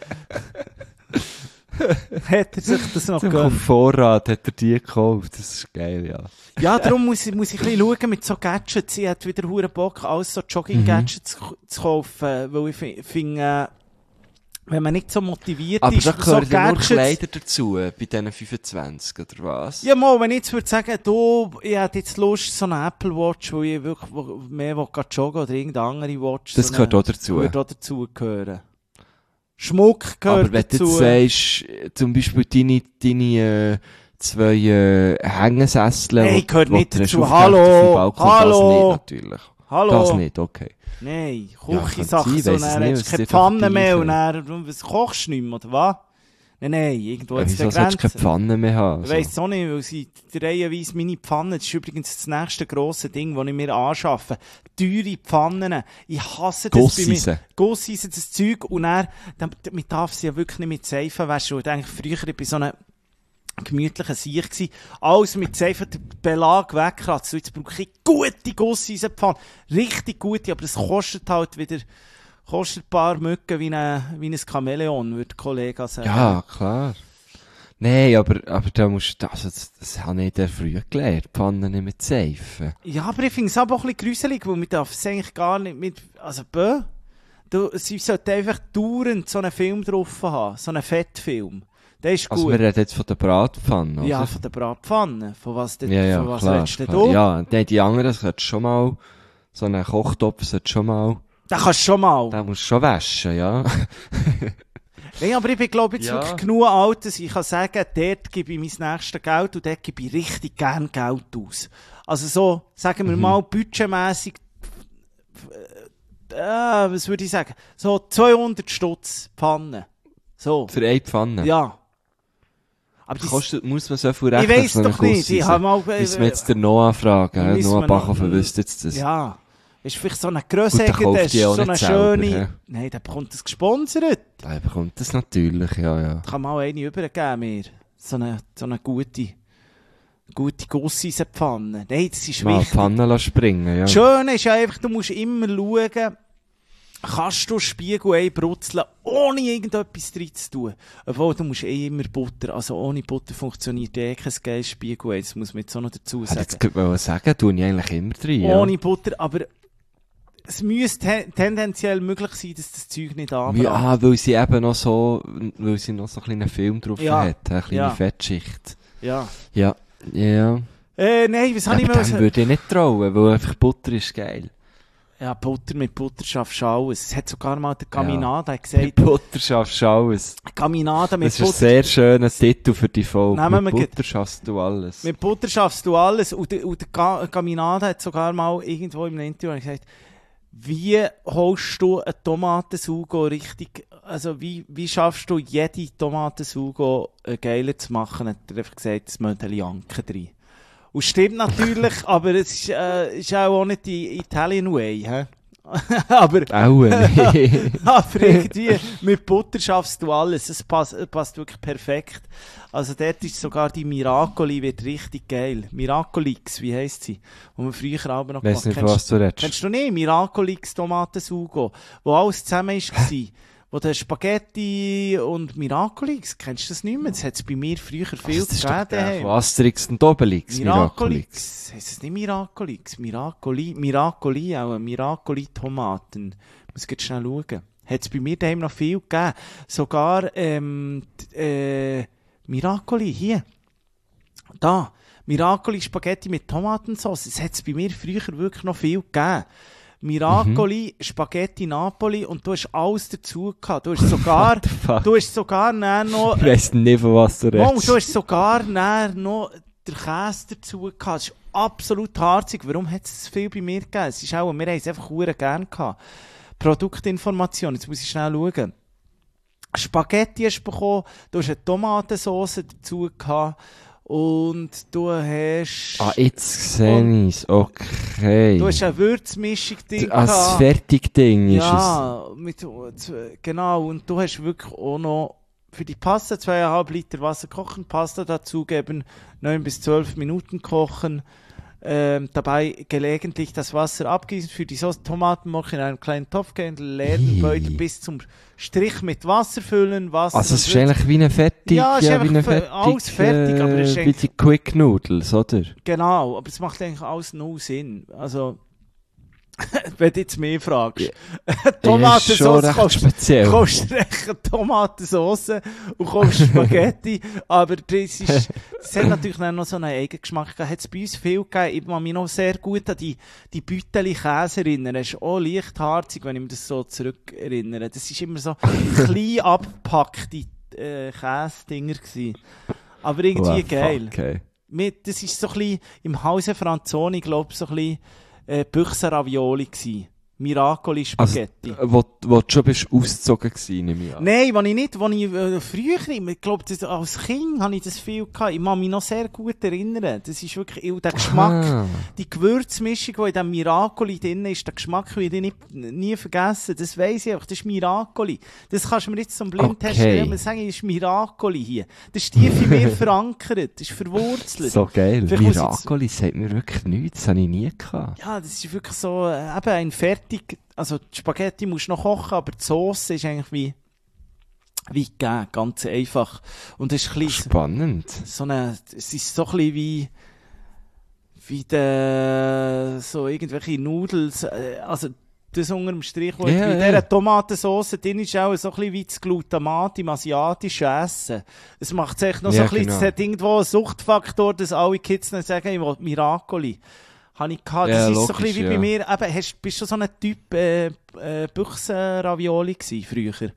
Hat er sich das noch Auf gegönnt. Vorrat hat er die gekauft, das ist geil, ja. Ja, darum muss ich, muss ich ein bisschen schauen mit so Gadgets. Sie hat wieder hure Bock, alles so Jogging-Gadgets zu, zu kaufen, weil ich fi- finde, äh, wenn man nicht so motiviert Aber ist, da so gehören ja nur Gadgets... Kleider dazu, bei diesen fünfundzwanzig, oder was? Ja, mal, wenn ich jetzt würde sagen, du, ich hätte jetzt Lust, so eine Apple Watch, wo ich wirklich wo- mehr will gehen joggen oder irgendeine andere Watch. Das so gehört eine, auch dazu. Würde auch dazu gehören. Schmuck gehört Aber wenn du dazu. jetzt sagst, äh, zum Beispiel deine, deine äh, zwei äh, Hängesessel, Hey, wo- gehört wo nicht du hast dazu. aufgehängt auf Hallo, dem Balkon, hallo. Das nicht, natürlich. Hallo. Das nicht, okay. Nein, Ja, Küchensachen, könnte so, sein, weiss es dann nicht, hast was du keine die für Pfanne mehr und Vergleiche dann, was kochst du nicht mehr, oder was? Nein, nein, irgendwo Ja, jetzt wieso der solltest du keine Grenze. Pfanne mehr haben? Ich weiss es auch nicht, weil sie reihenweise meine Pfannen, das ist übrigens das nächste grosse Ding, das ich mir anschaffe. Teure Pfannen. Ich hasse das Gusseisen. bei mir. Gusseisen, das Zeug. Und dann, damit darf sie ja wirklich nicht mit Seife waschen. Und eigentlich früher bei so einem gemütlichen Sieg gsi. Alles mit Seife, den Belag wegkratzen. Jetzt brauche ich gute Gusseisenpfanne. Richtig gute, aber das kostet halt wieder, kostet ein paar Mücken wie ein, wie ein Chamäleon, würde der Kollege sagen. Ja, klar. Nein, aber, aber da musst du, also das, das habe ich dann früher gelernt, Pfannen nicht mit Seifen. Ja, aber ich finde es aber auch ein bisschen gruselig, weil man darf es eigentlich gar nicht mit, also, bö, du, sie sollte einfach dauernd so einen Film drauf haben, so einen Fettfilm. Der ist Also gut. wir reden jetzt von der Bratpfanne, oder? Ja, von der Bratpfanne. Von was, denn, ja, ja, von was klar, redest du klar. denn? Ja, nein, die anderen sollten schon mal, so einen Kochtopf sollte schon mal, Den kannst du schon mal. den musst du schon waschen, ja. Nein, aber ich bin, glaube ich, jetzt Ja. wirklich genug alt, dass ich kann sagen, dort gebe ich mein nächstes Geld und dort gebe ich richtig gern Geld aus. Also so, sagen wir Mhm. mal, budgetmässig, äh, was würde ich sagen? So zweihundert Stutz Pfanne. So. Für eine Pfanne. Ja. Aber Das die, kostet, muss man so viel ich rechnen? weiss so eine doch nicht. Ich Gusseisen? habe mal, äh, Müssen wir jetzt den Noah fragen, müssen hä? Noah wir Bachhofer noch- wüsste jetzt das. ja. Ist vielleicht so eine Gut, der Grössäge, kauft der ist die auch so eine nicht selber, schöne... hä? Nein, der bekommt das gesponsert. Da bekommt das natürlich, ja, ja. Kann mal eine übergeben mir. So eine, so eine gute, gute Gusseisenpfanne. Nein, das ist Mal die wichtig. Pfanne lassen springen, ja. Das Schöne ist einfach, du musst immer schauen, kannst du Spiegel einbrutzeln, ohne irgendetwas drin zu tun. Obwohl, du musst eh immer Butter, also ohne Butter funktioniert eh kein geiles Spiegel ein. Das muss man jetzt auch noch dazu Ich hätte sagen. jetzt gerade wollen sagen, tue ich eigentlich immer drin, ja. Ohne Butter, aber es müsste te- tendenziell möglich sein, dass das Zeug nicht anbrennt. Ja, weil sie eben noch so, weil sie noch so einen kleinen Film drauf Ja. hat, eine kleine Ja. Fettschicht. Ja. Ja, ja. Äh, nein, was Ja, habe ich aber mal dem sagen? würde ich nicht trauen, weil einfach Butter ist geil. Ja, Butter mit Butter schaffst du alles. Es hat sogar mal der Gaminada Mit gesagt, Butter schaffst du alles. Gaminada mit Das ist ein Butter. sehr schöner Titel für die Folge. Nehmen Mit wir Butter schaffst du alles. Mit Butter schaffst du alles. Und der, und der Ga- Gaminada hat sogar mal irgendwo im Interview gesagt, wie holst du eine Tomatensugo richtig, also wie, wie schaffst du jede Tomatensugo äh, geiler zu machen? Hat er einfach gesagt, das Mödeli Anke drin. Und stimmt natürlich, aber es ist, äh, ist auch nicht die Italian Way, hä? aber, Auch nicht. aber irgendwie mit Butter schaffst du alles. Es passt, passt wirklich perfekt. Also dort ist sogar die Miracoli wird richtig geil. Miracolix, wie heisst sie? Wo wir früher aber noch Ich weiss nicht, Kennst- was du redest. Kennst du nicht? Miracolix Tomatensugo, wo alles zusammen war. Wo der Spaghetti und Miracolix, kennst du das nicht mehr? Das hat es bei mir früher viel Das ist doch der gegeben. von Asterix und Obelix, Miraculix. Miracolix. Heisst es nicht Miracolix? Miracoli, Miracoli auch, Miracoli-Tomaten. Muss ich jetzt schnell schauen. Hat es bei mir daheim noch viel gegeben. Sogar, ähm, d- äh, Miracoli, hier. Da. Miracoli Spaghetti mit Tomatensauce. Das hat es bei mir früher wirklich noch viel gegeben. Miracoli, Spaghetti Napoli und du hast alles dazu gehabt. Du hast sogar, What the fuck? du hast sogar dann noch, Ich weiss nicht, von was du Mo, redest. du hast sogar dann noch den Käse dazu gehabt. Das ist absolut harzig. Warum hat es so viel bei mir gegeben? Es ist auch, wir haben es einfach verdammt gerne gehabt. Produktinformation, jetzt muss ich schnell schauen. Spaghetti hast du bekommen, du hast eine Tomatensauce dazu gehabt und du hast... Ah, jetzt sehe ich es. Okay. Du hast eine Würzmischung drin Als gehabt. Fertigding ist Ja, mit, genau. Und du hast wirklich auch noch für die Pasta zweieinhalb Liter Wasser kochen, Pasta dazugeben, neun bis zwölf Minuten kochen. Ähm, dabei gelegentlich das Wasser abgießen, für die Sauce Tomatenmark in einem kleinen Topf gehen, leeren Ih. Beutel bis zum Strich mit Wasser füllen. Wasser Also es und ist eigentlich wie eine fertig, Ja, es ist wie einfach eine fe- fertig, alles fertig, aber es ist äh, wie eigentlich- die Quick Noodles, oder? Genau, aber es macht eigentlich alles null Sinn. Also, wenn du jetzt mehr fragst. Ja. Ja, ist schon Tomatensauce recht kommst speziell. kommst recht Tomatensauce und kommst Spaghetti, aber das ist, das hat natürlich dann noch so einen eigenen Geschmack gehabt. Hat es bei uns viel gegeben. Ich kann mich noch sehr gut an die, die Bütteli Käse erinnern. Es ist auch leicht harzig, wenn ich mich das so zurückerinnere. Das ist immer so klein abgepackte äh, Käsedinger gewesen. Aber irgendwie Wow, geil. fuck, ey. Mit, das ist so ein bisschen im Hause Franzoni, glaube ich, so ein bisschen äh, Büchsen-Ravioli gsi. Miracoli Spaghetti. Also, wo, wo du schon bist ausgezogen gewesen, nehme ich an. Nein, wenn ich nicht, wenn ich äh, früher, ich glaube, als Kind habe ich das viel gehabt. Ich kann mich noch sehr gut erinnern. Das ist wirklich, der Geschmack, Ah. die Gewürzmischung, die in diesem Miracoli drin ist, der Geschmack will ich nicht, nie vergessen. Das weiss ich einfach, das ist Miracoli. Das kannst du mir jetzt zum Blindtest Okay. okay. sagen, das ist Miracoli hier. Das ist tief in mir verankert, das ist verwurzelt. So geil. Vielleicht muss ich jetzt- Miracoli sagt mir wirklich nichts, das habe ich nie gehabt. Ja, das ist wirklich so, äh, eben ein fertig, also die Spaghetti musst du noch kochen, aber die Sauce ist eigentlich wie, wie gegeben, ganz einfach. Und es ist ein bisschen Spannend. so eine, es ist so ein bisschen wie, wie der, so irgendwelche Nudels, äh, also das unter dem Strich, wo Ja, in ja. dieser Tomatensauce drin ist auch so ein bisschen wie das Glutamat im asiatischen Essen. Es macht es echt noch Ja, so ein bisschen, genau. es hat irgendwo einen Suchtfaktor, dass alle Kids dann sagen, ich will Miracoli. Habe ich gehabt. Das Ja, ist so ein logisch, bisschen wie ja. bei mir, eben, hast, bist du so ein Typ äh, äh, Büchsen-Ravioli gewesen früher?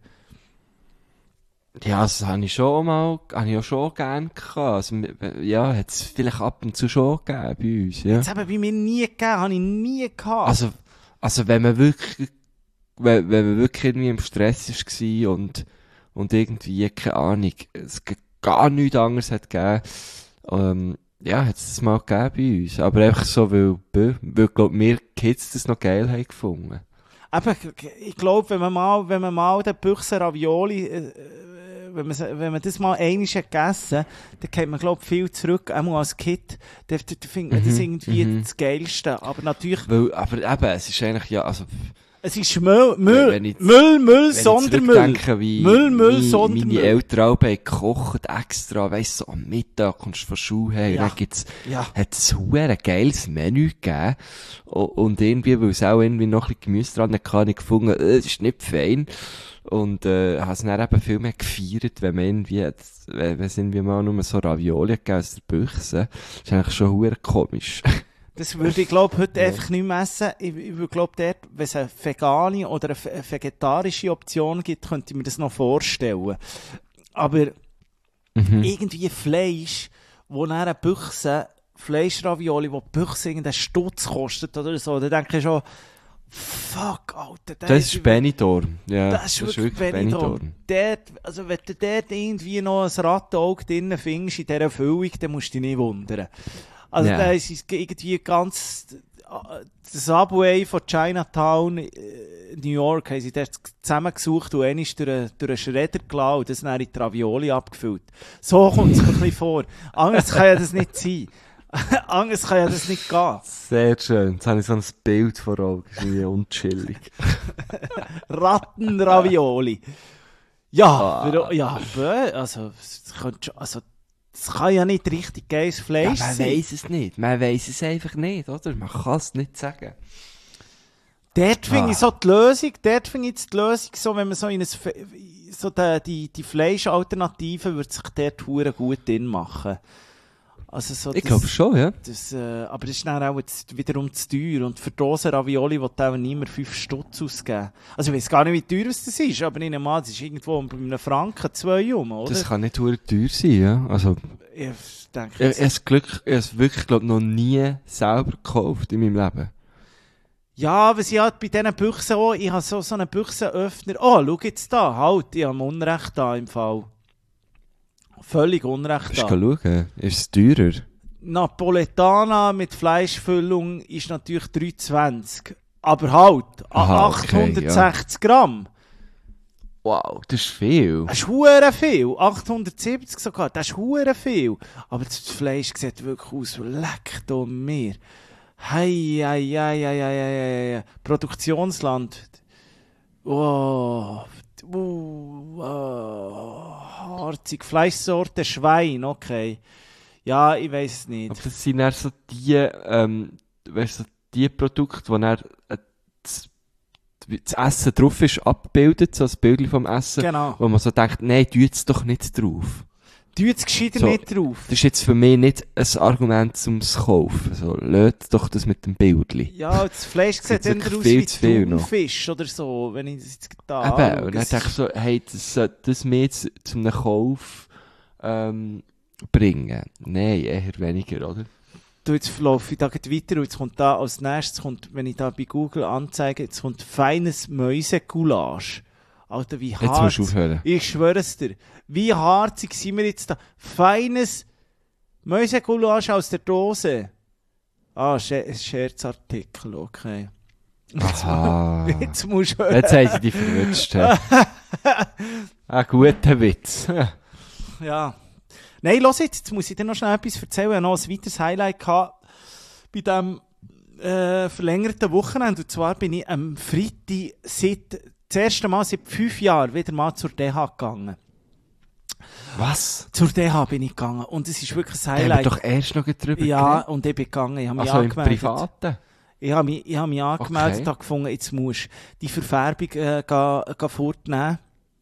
Ja, das habe ich schon mal, habe ich auch schon gerne gehabt. Also, ja, hat es vielleicht ab und zu schon gegeben bei uns, ja. Das haben bei mir nie gegeben, habe ich nie gehabt. Also, also wenn man wirklich, wenn, wenn man wirklich irgendwie im Stress war und, und irgendwie, keine Ahnung, es g- gar nichts anderes hat gegeben, ähm, ja, hat es das mal gegeben bei uns. Aber einfach so, weil, bö, weil, glaub, wir Kids das noch geil haben gefunden. Aber ich glaube, wenn man mal, wenn man mal den Büchsen Ravioli, äh, wenn man, wenn man das mal einmal hat gegessen, dann kennt man, glaube ich, viel zurück, auch als Kind, dann, dann findet man das Mhm, irgendwie mhm. das Geilste. Aber natürlich, Weil, aber eben, es ist eigentlich, ja, also, es ist Müll, Müll, Wenn ich- Müll, Müll, wenn ich Sondermüll. zurückdenke, wie Müll, Müll, meine, Sondermüll. meine Eltern auch haben gekocht, extra, weisst du, so am Mittag kommst du von Schule her, Ja. und dann gibt's, Ja. hat es ein geiles Menü gegeben. O- Und irgendwie, weil es auch irgendwie noch ein bisschen Gemüse dran hatte, habe ich gefunden, äh, das ist nicht fein. Und, äh, habe es dann eben viel mehr gefeiert, wenn man irgendwie, jetzt- wenn wenn es irgendwie mal nur so Ravioli gegeben aus der Büchse. Das ist eigentlich schon hure komisch. Das würde ich, glaube heute Ja. einfach nicht mehr essen. Ich, ich würde, glaube dort, wenn es eine vegane oder eine ve- vegetarische Option gibt, könnte ich mir das noch vorstellen. Aber Mhm. irgendwie Fleisch, wo dann eine Büchse, Fleischravioli, wo die Büchse irgendeinen Stutz kostet oder so, dann denke ich schon, fuck, Alter, der Das ist Benidorm. Ja, Das ist wirklich Benidorm. Benidorm. Dort, also wenn du dort irgendwie noch ein Rattenauge drin findest in dieser Füllung, dann musst du dich nicht wundern. Also Ja. da ist es irgendwie ganz das Subway von Chinatown, äh, New York, haben sie dort zusammengesucht und einer ist durch einen, durch einen Schredder gelassen und das dann in die Ravioli abgefüllt. So kommt es mir ein bisschen vor. Anders kann ja das nicht sein. Anders kann ja das nicht gehen. Sehr schön. Jetzt habe ich so ein Bild vor Augen. Das ist irgendwie unchillig. Rattenravioli. Ja, Ah. wieso- ja, bö, also, das könnte schon- also, das kann ja nicht richtig geiles Ja, Fleisch man sein. weiss es nicht. Man weiss es einfach nicht, oder? Man kann es nicht sagen. Dort finde Ah. ich so die Lösung, dort finde ich jetzt die Lösung so, wenn man so in ein, Fe- so die, die, die Fleischalternative würde sich dort hure gut drin machen. Also so Ich das- glaube schon, ja. Das, äh, aber das ist dann auch jetzt wiederum zu teuer. Und für Dosen Ravioli will auch niemand fünf Stutz ausgeben. Also ich weiß gar nicht, wie teuer es das ist, aber ich nehme an, es ist irgendwo bei einem Franken zwei um, oder? Das kann nicht verdammt teuer sein, ja. Also, ich denke ich, jetzt- ich habe Glück, ich habe es wirklich, glaube noch nie selber gekauft in meinem Leben. Ja, was ich halt bei diesen Büchsen auch, ich habe so, so einen Büchsenöffner. Oh, schau jetzt da, halt, ich habe Unrecht da im Fall. Völlig Unrecht Kannst da. du schauen? Ist es teurer? Napoletana mit Fleischfüllung ist natürlich drei zwanzig. Aber halt, Aha, okay, achthundertsechzig Gramm. Wow, das ist viel. Das ist hure viel. achthundertsiebzig sogar, das ist hure viel. Aber das Fleisch sieht wirklich aus, leck da mir. Hei, hei, hei, hei, hei, hei, hei. Produktionsland. Oh, oh, oh, harzig. Fleischsorte Schwein, okay. Ja, ich weiß es nicht. Aber das sind dann so die, ähm, weißt du, so die Produkte, wo dann äh, das, das Essen drauf ist, abgebildet, so ein Bild vom Essen, Genau. wo man so denkt, nein, tu jetzt doch nicht drauf. Tu jetzt gescheiter So, nicht drauf. Das ist jetzt für mich nicht ein Argument zum Kaufen. So, löt doch das mit dem Bildli. Ja, das Fleisch Das sieht ist eher wirklich aus viel wie zu viel noch. Thunfisch oder so, wenn ich das jetzt da Eben, anschaue. und dann Es denke ich so, hey, das sollte das mir jetzt zu einem Kauf ähm, bringen. Nein, eher weniger, oder? Du, jetzt laufe ich da gleich weiter und jetzt kommt da als nächstes, kommt, wenn ich da bei Google anzeige, jetzt kommt feines Mäusegoulash. Alter, wie Jetzt musst hart. du aufhören. Ich schwöre es dir. Wie harzig sind wir jetzt da? Feines Mäusegoulash aus der Dose. Ah, Sche Scherzartikel, okay. Aha. Jetzt musst du hören. Jetzt haben sie dich verwünscht. hä? Ein guter Witz. Ja. Nein, los jetzt, jetzt muss ich dir noch schnell etwas erzählen. Ich hatte noch ein weiteres Highlight gehabt bei diesem äh, verlängerten Wochenende. Und zwar bin ich am Freitag seit, das erste Mal seit fünf Jahren wieder mal zur D H gegangen. Was? Zur D H bin ich gegangen. Und es ist wirklich ein Da haben wir Highlight. doch erst noch drüber Ja, geredet. und ich bin gegangen. Ich habe mich Also im angemeldet. Privaten? Ich habe mich, ich habe mich angemeldet Okay. und habe gefunden, jetzt musst du die Verfärbung äh, ga, ga fortnehmen.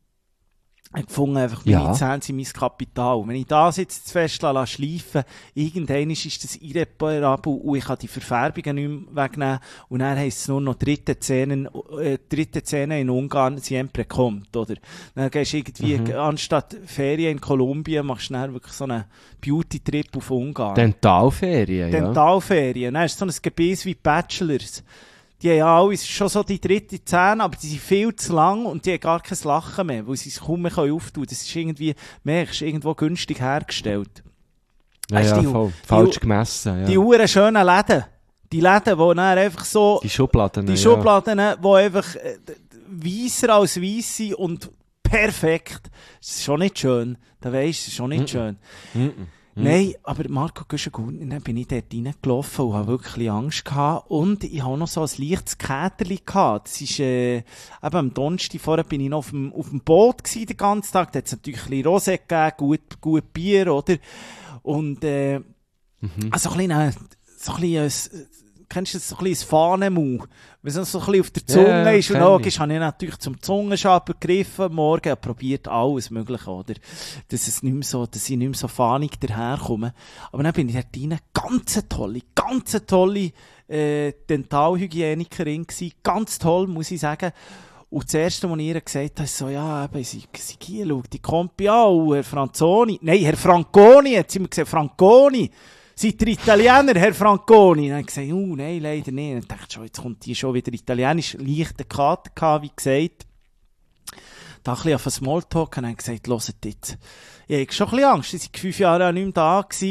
Ich habe gefunden, einfach meine Ja. Zähne sind mein Kapital. Wenn ich das jetzt zu fest lasse, schleifen, irgendwann ist das irreparabel und ich kann die Verfärbungen nicht mehr wegnehmen. Und dann heisst es nur noch dritte Zähne, äh, dritte Zähne in Ungarn, siempre kommt, oder? Dann gehst du irgendwie, Mhm. anstatt Ferien in Kolumbien, machst du dann wirklich so einen Beauty-Trip auf Ungarn. Dentalferien, ja. Dentalferien. Dann ist so ein Gebiss wie Bachelors. Die haben ja alle schon so die dritte Zähne, aber die sind viel zu lang und die haben gar kein Lachen mehr, weil sie es kaum mehr auftun können. Das ist irgendwie, merkst du, irgendwo günstig hergestellt. Ja, Weisst ja, du, die- voll. die- Falsch gemessen, Die ja. huren schönen Läden. Die Läden, die dann einfach so, Die Schubladen, die ja. Schubladen, die einfach äh, weisser als weiss sind und perfekt. Das ist schon nicht schön. Da weisst du, das ist schon nicht Mhm. schön. Mhm. Nein, aber Marco Güschen-Gurtner, dann bin ich dort reingelaufen und hatte wirklich ein bisschen Angst gehabt. Und ich hatte noch so ein leichtes Käterli gehabt. Das ist, äh, eben am Donnerstag vorher bin ich noch auf dem, auf dem Boot gewesen, den ganzen Tag. Da hat es natürlich ein bisschen Rosé gegeben, gut, gut Bier, oder? Und, äh, Mhm. also ein bisschen, äh, so ein bisschen, äh, kennst du das, so ein bisschen ein Fahnenmau? Wenn es so ein bisschen auf der Zunge Ja, ist und kenn dann ich. habe ich natürlich zum Zungenschaber gegriffen, morgen und probiert alles Mögliche, oder? Dass es nicht mehr so, dass ich nicht mehr so fahnig daherkomme. Aber dann bin ich dort rein, ganz eine tolle, ganz eine tolle, äh, Dentalhygienikerin gewesen, ganz toll, muss ich sagen. Und das Erste, was ich ihr gesagt habe, ist so, ja, eben, sie, sie hier, schau, die Kompi auch, Herr Franzoni, nein, Herr Franconi, hat sie mir gesagt, Franconi, seid ihr Italiener, Herr Franconi? Dann habe ich gesagt, oh, nein, leider nicht. Dann dachte ich schon, jetzt kommt die schon wieder Italienisch, leichte Karte gehabt, wie gesagt. Da ein bisschen auf einen Smalltalk und dann gesagt, hört jetzt, ich hatte schon ein bisschen Angst, ich war fünf Jahre auch nicht mehr da gewesen.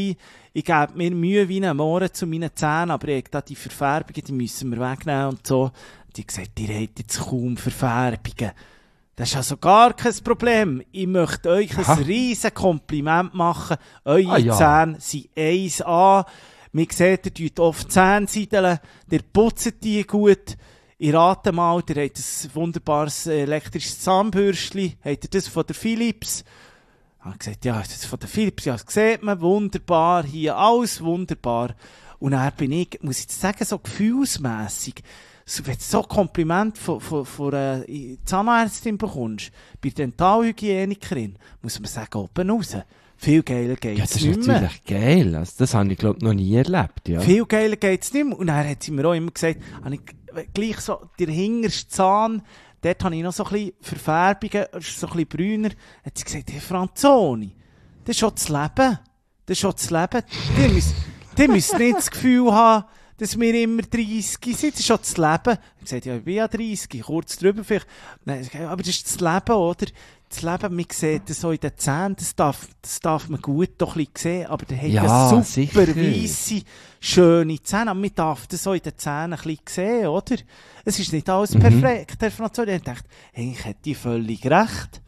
ich gebe mir Mühe wie ein Mohren zu meinen Zähnen, aber ich da die Verfärbungen, die müssen wir wegnehmen und so. Die hat gesagt, ihr habt jetzt kaum Verfärbungen. Das ist also gar kein Problem. Ich möchte euch Aha. ein riesen Kompliment machen. Eure Ah, ja. Zähne sind eins A. Man sieht, ihr tut oft Zähne siedeln, ihr putzt die gut. Ich rate mal, ihr habt ein wunderbares elektrisches Zahnbürstchen. Habt ihr das von der Philips? Ich habe gesagt, ja, das ist von der Philips. Ja, das sieht man, wunderbar. Hier alles wunderbar. Und dann bin ich, muss ich jetzt sagen, so gefühlsmässig, so, wenn du so ein Kompliment von, von, von einer Zahnärztin bekommst, bei der Dentalhygienikerin, muss man sagen, oben raus. Viel geiler Ja, geht's das ist nicht mehr. natürlich geil. Also, das habe ich, glaube ich, noch nie erlebt. Ja. Viel geiler geht's nicht mehr. Und dann hat sie mir auch immer gesagt, habe ich gleich so, der hinterste Zahn, dort habe ich noch so ein bisschen Verfärbungen, so ein bisschen brüner. Hat sie gesagt, hey Franzoni, das ist schon das Leben. Das ist schon das Leben. Ihr müsst, ihr müsst nicht das Gefühl haben, dass wir immer dreißig sind. Das ist schon das Leben. Ich habe gesagt, ja, ich bin ja dreißig, kurz drüber vielleicht. Nein, aber das ist das Leben, oder? Das Leben, man sieht das so in den Zähnen, das darf, das darf man gut doch ein bisschen sehen, aber der hat Ja, ja super sicher. weisse, schöne Zähne, aber man darf das so in den Zähnen ein bisschen sehen, oder? Es ist nicht alles Mhm. perfekt, Herr Franzoni. Ich dachte, eigentlich hat die völlig recht.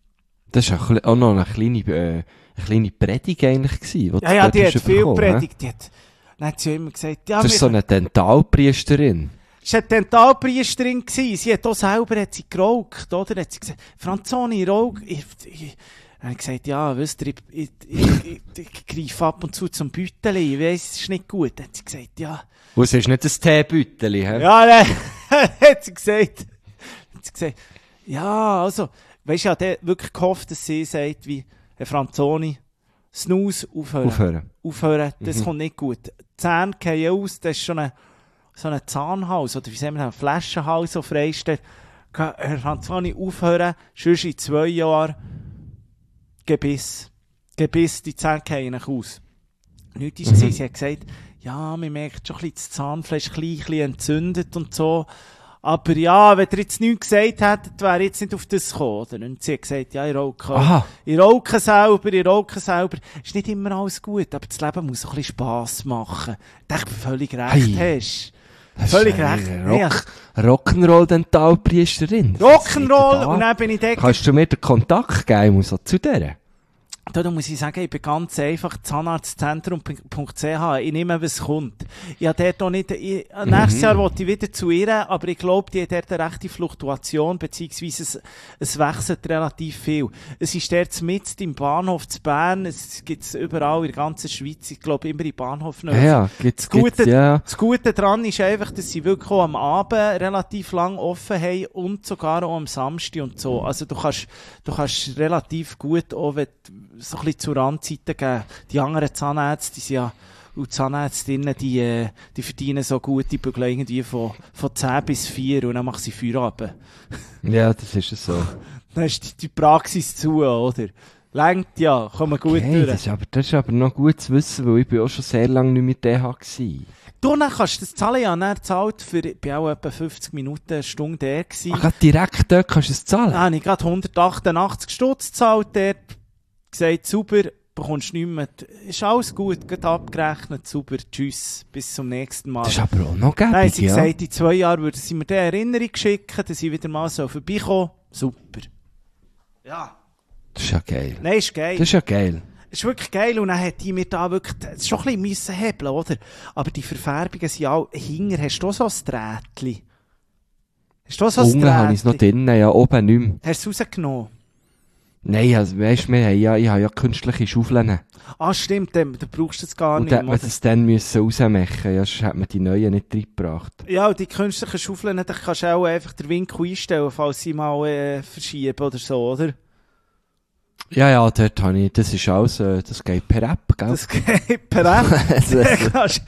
Das war auch ein- auch noch eine kleine, äh, eine kleine Predigt eigentlich gewesen, die Ja, du ja, dort die hat hast viel bekommen, hä? predigt. Die hat, dann hat sie immer gesagt, ja, Das ist so wir- eine Dentalpriesterin. Sie war eine Dentalpriesterin gewesen. Sie hat auch selber hat sie geraucht, oder? Hat sie gesagt, Franzoni, rauch. Ich, ich, dann habe ich gesagt, ja, wisst ihr, ich, ich, ich, ich, ich greife ab und zu zum Bütteli. Ich weiss, es ist nicht gut. Dann hat sie gesagt, ja. Und es ist nicht ein Teebütteli, hä? Ja, nein. hat sie gesagt. Hat sie gesagt, ja, also, weisst du, ich habe wirklich gehofft, dass sie sagt, wie, Herr Franzoni, Snooze, aufhören. Aufhören. Aufhören, das Mhm. kommt nicht gut. Die Zähne gehen aus, das ist schon ein, so ein Zahnhals, oder wie sagen wir, ein Flaschenhals, so freistellt. Herr Franzoni, aufhören, sonst in zwei Jahren Gebiss. Gebiss, die Zähne gehen euch aus. Nichts ist Mhm. gewesen. Sie hat gesagt, ja, man merkt schon ein bisschen, das Zahnfleisch ein bisschen entzündet und so. Aber ja, wenn ihr jetzt nichts gesagt hättet, wäre jetzt nicht auf das gekommen. Oder? Und sie hat gesagt, ja, ich rauche, Aha. ich rauche selber, ich rauche selber. Ist nicht immer alles gut, aber das Leben muss auch ein bisschen Spass machen. Ich denke, du völlig recht Hey. hast. Das Völlig ist eine recht. Rock, Rock'n'Roll-Dentalpriesterin. Rock'n'Roll, und dann bin ich da. Kannst du mir den Kontakt geben, so zu der? Da, da muss ich sagen, ich bin ganz einfach zahnarztzentrum punkt c h. Ich nehme, was kommt. Ich habe dort auch nicht, ich, nächstes Mhm. Jahr wollte ich wieder zu ihr, aber ich glaube, die hat dort eine rechte Fluktuation, beziehungsweise es, es wechselt relativ viel. Es ist dort mitten im Bahnhof zu Bern, es gibt es überall in der ganzen Schweiz, ich glaube immer im Bahnhof noch. Ja, ja, gibt's, Das Gute, gibt's, ja. das Gute daran ist einfach, dass sie wirklich auch am Abend relativ lang offen haben und sogar auch am Samstag und so. Also du kannst, du kannst relativ gut auch, wenn du so ein bisschen zur Randzeiten geben. Die anderen Zahnärzte, die sind ja, und Zahnärztinnen, die, äh, die verdienen so gut, die bügeln irgendwie von, von zehn bis vier und dann machen sie Feierabend. Ja, das ist es so. Dann ist die, die Praxis zu, oder? Längt ja, kommen gut Okay, durch. das, ist aber, das ist aber noch gut zu wissen, weil ich bin auch schon sehr lange nicht mit D H gewesen. Du, dann kannst du das zahlen, ja, dann zahlt für, ich bin auch etwa fünfzig Minuten, eine Stunde der gewesen. Ach, grad direkt dort kannst du es zahlen? Dann habe ich gerade hundertachtundachtzig Stutz gezahlt dort. Gesagt, super, bekommst nichts mehr. Ist alles gut, geht abgerechnet, super, tschüss, bis zum nächsten Mal. Das ist aber auch noch Dann haben gäbig, sie ja. gesagt, in zwei Jahren würden sie mir die Erinnerung schicken, dass ich wieder mal so vorbeikommen. Super. Ja. Das ist ja geil. Nein, ist geil. Das ist ja geil. ist wirklich geil. Und dann hat die mir da wirklich, das ist schon ein bisschen müssen hebeln, oder? Aber die Verfärbungen sind auch, hinger hast du auch so ein Drähtchen? Hast du auch so ein Unten habe ich es noch Drähtchen? drinnen, ja, oben nicht mehr. Hast du es rausgenommen? Nein, also, weißt du, wir haben ja, ich habe ja künstliche Schaufeln. Ah, stimmt, dann, dann brauchst du es gar Und nicht da hat mehr. man das dann müssen rausmachen, ja, sonst hat man die neuen nicht reingebracht. Ja, und die künstlichen Schaufeln, da kannst du auch einfach den Winkel einstellen, falls sie mal äh, verschieben oder so, oder? Ja, ja, dort habe ich, das ist alles, äh, das geht per App, gell? Das geht per App. Also, Da kannst-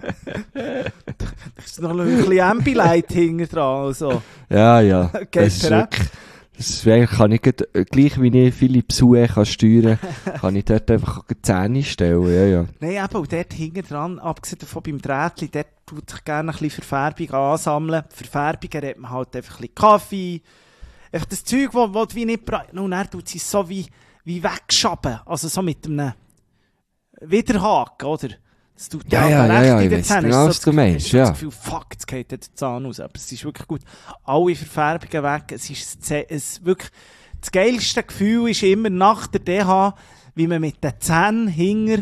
Da ist noch ein bisschen Ambilight hinten dran, also. ja, ja. Geht das ist per App. wirklich, das ist, eigentlich kann ich grad, äh, gleich wie ich Philips Hue kann steuern, kann ich dort einfach die Zähne stellen, ja, ja. Nein, eben, und dort hinten dran, abgesehen davon beim Drähtchen, dort tut sich gerne ein bisschen Verfärbung ansammeln. Verfärbungen hat man halt einfach ein bisschen Kaffee. Einfach das Zeug, wo, wo du wie nicht brauchst. Und dann tut sie es so wie, wie wegschaben. Also so mit einem, Widerhaken, oder? Das tut Ja, ja, ja, ja, ich weiss Zähne. genau, So was das- du meinst, hast so ja. das Gefühl, fuck, jetzt geht der Zahn raus. Aber es ist wirklich gut. Alle Verfärbungen weg. Es ist zä- es wirklich, das geilste Gefühl ist immer nach der D H, wie man mit den Zähnen hinger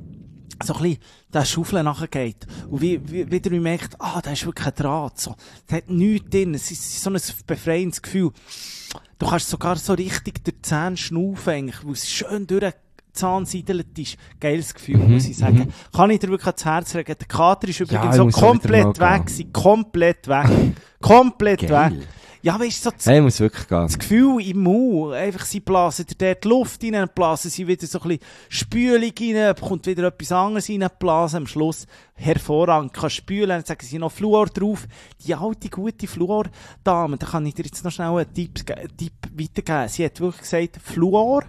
so ein bisschen der Schaufel nachgeht. Und wie, wie, wieder wie merkt, ah, da ist wirklich ein Draht. So. Da hat nichts drin. Es ist so ein befreiendes Gefühl. Du kannst sogar so richtig durch die Zähne schnaufen, eigentlich, weil es schön durch den Zahn siedelt ist. Geiles Gefühl, Mhm, muss ich sagen. mhm. Kann ich dir wirklich ans Herz legen. Der Kater ist übrigens Ja, ich so muss auch wieder komplett mal gehen. weg gewesen. Komplett weg. Komplett Geil. weg. Ja, weißt du, so das, Hey, ich muss wirklich gehen. das Gefühl im Mund, einfach sie blasen dir dort die Luft rein, dann blasen sie wieder so ein bisschen Spülung rein, kommt wieder etwas anderes rein, blasen am Schluss hervorragend, kann spülen, dann sagen sie noch Fluor drauf. Die alte, gute Fluor-Dame, da kann ich dir jetzt noch schnell einen Tipp, ge- Tipp weitergeben. Sie hat wirklich gesagt, Fluor,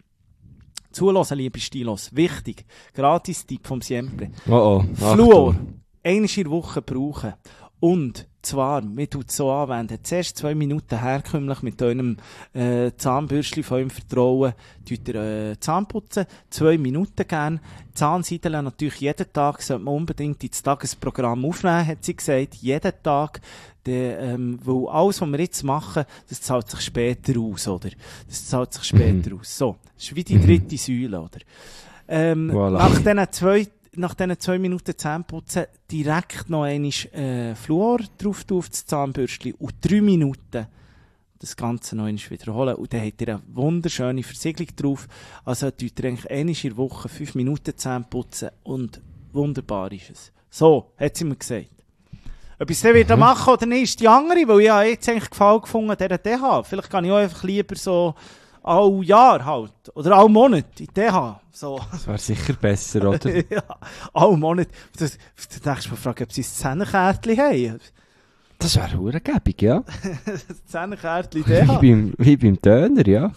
zulassen, liebe Stilos, wichtig, Gratis-Tipp vom Siempre. Oh, oh. Fluor, Achtung. einmal in der Woche brauchen. Und zwar, wir tun es so anwenden, zuerst zwei Minuten herkömmlich mit eurem äh, Zahnbürstchen von eurem Vertrauen tut ihr äh, Zahn putzen, zwei Minuten gern. Zahnseideln natürlich jeden Tag, sollte man unbedingt ins Tagesprogramm aufnehmen, hat sie gesagt, jeden Tag. Der, ähm, weil alles, was wir jetzt machen, das zahlt sich später aus, oder? Das zahlt sich später Mhm. aus. So, das ist wie die dritte Säule, oder? Ähm, Voilà. Nach diesen zwei nach diesen zwei Minuten Zähneputzen direkt noch einmal äh, Fluor drauf tun auf das Zahnbürstchen und drei Minuten das Ganze noch einmal wiederholen. Und dann habt ihr eine wunderschöne Versiegelung drauf. Also tut ihr eigentlich einmal in der Woche fünf Minuten Zähne putzen und wunderbar ist es. So, hat sie mir gesagt. Ob ich es dann wieder machen oder nicht, ist die andere, weil ich habe jetzt eigentlich Gefallen gefunden an dieser D H. Vielleicht kann ich auch einfach lieber so all Jahr halt. Oder all Monat in die D H. So. Das wäre sicher besser, oder? Ja, all Monat. Du, du denkst mir, frage, ob sie ein Zähnekärtchen haben. Das wäre verdammt ja. Das Zähnekärtchen Wie D H. beim, wie beim Döner, ja.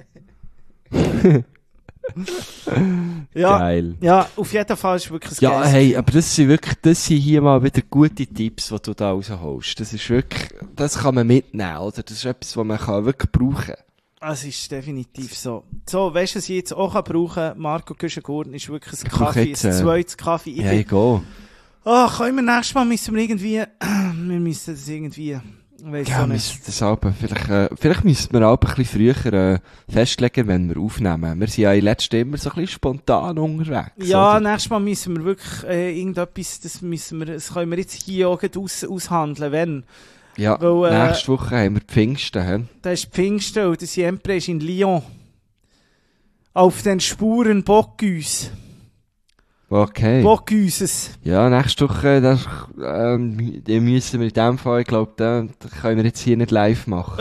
Ja, Geil. ja, auf jeden Fall ist wirklich ein Ja, geiles hey, Gefühl. aber das sind wirklich, das sind hier mal wieder gute Tipps, die du da rausholst. Das ist wirklich, das kann man mitnehmen, oder? Das ist etwas, was man kann wirklich brauchen kann. Es ist definitiv so. So, weißt du, was ich jetzt auch kann brauchen kann? Marco Küschengurten ist wirklich ein Ich brauche Kaffee, jetzt, ein äh, zweites Kaffee. Ich Ja, bin, ich gehe. oh, können wir nächstes Mal müssen wir irgendwie, wir müssen das irgendwie, ich weiss Ja, auch nicht. müssen das Alben, vielleicht, äh, vielleicht müssen wir auch ein bisschen früher äh, festlegen, wenn wir aufnehmen. Wir sind ja in letzter immer so ein bisschen spontan unterwegs. Ja, oder? nächstes Mal müssen wir wirklich äh, irgendetwas, das müssen wir, das können wir jetzt hier auch gleich aus, aushandeln, wenn. Ja, weil, äh, nächste Woche haben wir Pfingsten. He? Da ist Pfingsten und der Siempre ist in Lyon. Auf den Spuren Bocuse. Okay. Bocuses. Ja, nächste Woche, das, ähm, die müssen wir in dem Fall, ich glaube, da, da können wir jetzt hier nicht live machen.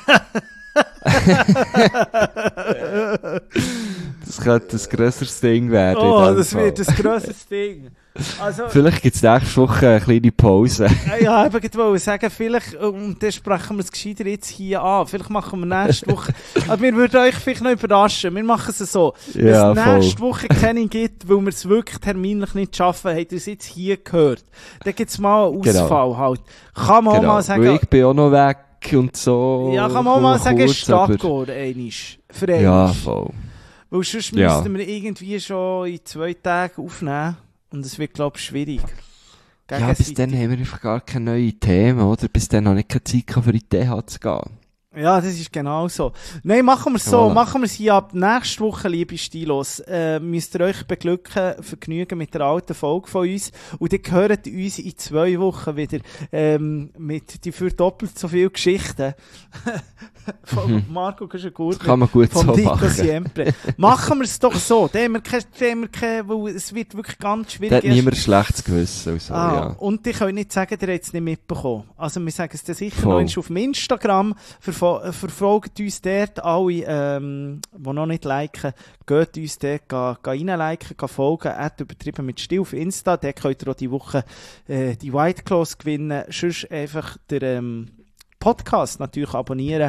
Das könnte ein grösseres Ding werden. in Oh, dem das Fall. wird ein grosses Ding. Also, Vielleicht gibt es nächste Woche eine kleine Pause. äh, ja, ich wollte gerade sagen, vielleicht, und dann sprechen wir es gescheiter jetzt hier an. Vielleicht machen wir nächste Woche, aber wir würden euch vielleicht noch überraschen. Wir machen es so. Ja, Wenn es voll. nächste Woche keine gibt, weil wir es wirklich terminlich nicht schaffen, habt ihr es jetzt hier gehört. Dann gibt es mal einen Genau. Ausfall halt. Kann man auch Genau, mal sagen, weil ich bin auch noch weg und so. ja, kann man auch mal nur sagen, kurz, Stadt aber- gehen, einisch. Für einmal. Ja, voll. Weil sonst Ja. müssten wir irgendwie schon in zwei Tagen aufnehmen. Und es wird, glaube ich, schwierig. Ja, bis Gegenseitig. dann haben wir einfach gar keine neuen Themen, oder? Bis dann noch nicht keine Zeit gehabt, für in die D H zu gehen. Ja, das ist genau so. Nein, machen wir es so. Voilà. Machen wir es hier ab nächste Woche, liebe Stilos. Äh, müsst ihr euch beglücken, vergnügen mit der alten Folge von uns. Und dann hört uns in zwei Wochen wieder ähm, mit die für doppelt so viele Geschichten von Marco Küschengurten. Das kann man gut Vom so Nico machen. Siempre. Machen wir es doch so. Da haben wir kein, da haben wir kein, weil es wird wirklich ganz Da schwierig. hat niemand ein schlechtes Gewissen. Und so, Ah, ja. und ich kann nicht sagen, der hat es nicht mitbekommen. Also wir sagen es dann sicher Voll. noch einmal auf dem Instagram. Verfo- äh, verfolgt uns dort alle, ähm, die noch nicht liken, geht uns dort ga, ga reinliken, ga folgen, at übertrieben mit Stil auf Insta. Dort könnt ihr auch die Woche äh, die White Claws gewinnen. Sonst einfach der ähm, Podcast natürlich abonnieren.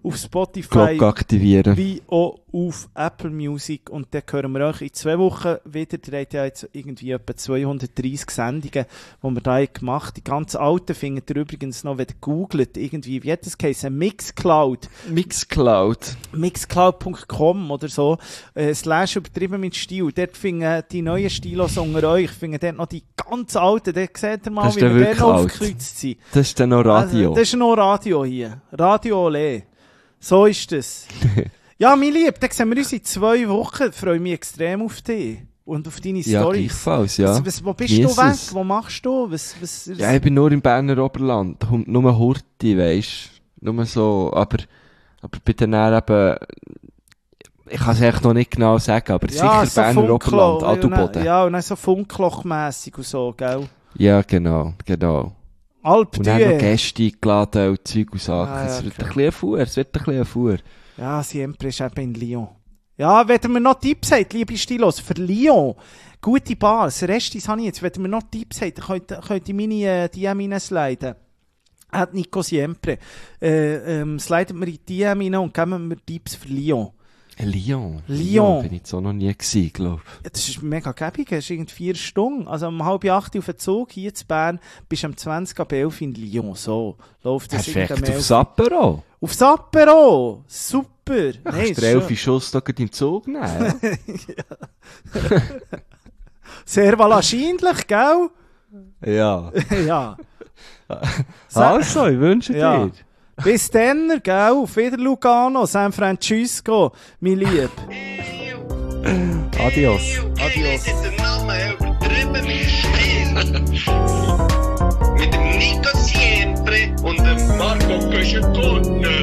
auf Spotify, Glocke aktivieren. wie auch auf Apple Music. Und dann hören wir euch in zwei Wochen wieder. Ihr habt ja jetzt irgendwie etwa zweihundertdreissig Sendungen, die wir da gemacht haben. Die ganz alten findet ihr übrigens noch, wenn ihr googelt, irgendwie, wie hat das geheißen? Mixcloud. Mixcloud. Mixcloud Punkt com oder so. Äh, slash übertrieben mit Stil. Dort finden die neuen Stilos unter euch, finden dort noch die ganz alten. Dort seht ihr mal, Das ist wie dann wir wirklich dort alt. aufgekreuzt sind. Das ist dann noch Radio. Also, das ist noch Radio hier. Radio Ole. So ist das. Ja, mein Lieb, dann sehen wir uns in zwei Wochen. Ich freue mich extrem auf dich und auf deine Ja, Storys. gleichfalls, ja. Was, was, wo bist Genieß du weg? es. Wo machst du? Was, was, Ja, ich bin nur im Berner Oberland. Da kommt nur Hurti, weisst du. Nur so, aber, aber bei den eben, ich kann es echt noch nicht genau sagen, aber ja, sicher Berner Oberland, Adelboden. Ja, und dann so Funklochmässig und so, gell? Ja, genau, genau. Alp Und dann noch Due. Gäste eingeladen und Zeug und Sachen. Ah, ja, es wird okay. ein bisschen ein Fuhr, es wird ein bisschen ein Fuhr. Ja, Siempre ist eben in Lyon. Ja, wenn ihr mir noch Tipps habt, liebe Stilos, für Lyon, gute Bars, Restis habe ich jetzt, wenn ihr mir noch Tipps habt, dann könnt, könnt ihr meine äh, D M reinsliden. Hat Nico Siempre. Äh, ähm, slidet mir in die D M rein und geben mir Tipps für Lyon. Lyon. Lyon. Bin ich jetzt auch noch nie gewesen, glaube Ja, das ist mega gäbig, das ist irgendwie vier Stunden. Also um halb acht auf den Zug hier zu Bern, bist du am zwanzig ab elf in Lyon. So, läuft das Perfekt, irgendein aufs Apero. Aufs Apero! Super! Ja, Nein, kannst ist du elf schon- Schuss da gleich im Zug nehmen. Sehr wahrscheinlich, gell? Ja. Ja. Also, ich wünsche Ja. dir. Bis dann, gell? Auf wieder Lugano, San Francisco, mein Lieb. Adios. Adios. Der Name übertrieben mit Stil. Mit dem Nico Siempre und dem Marco Köschekone.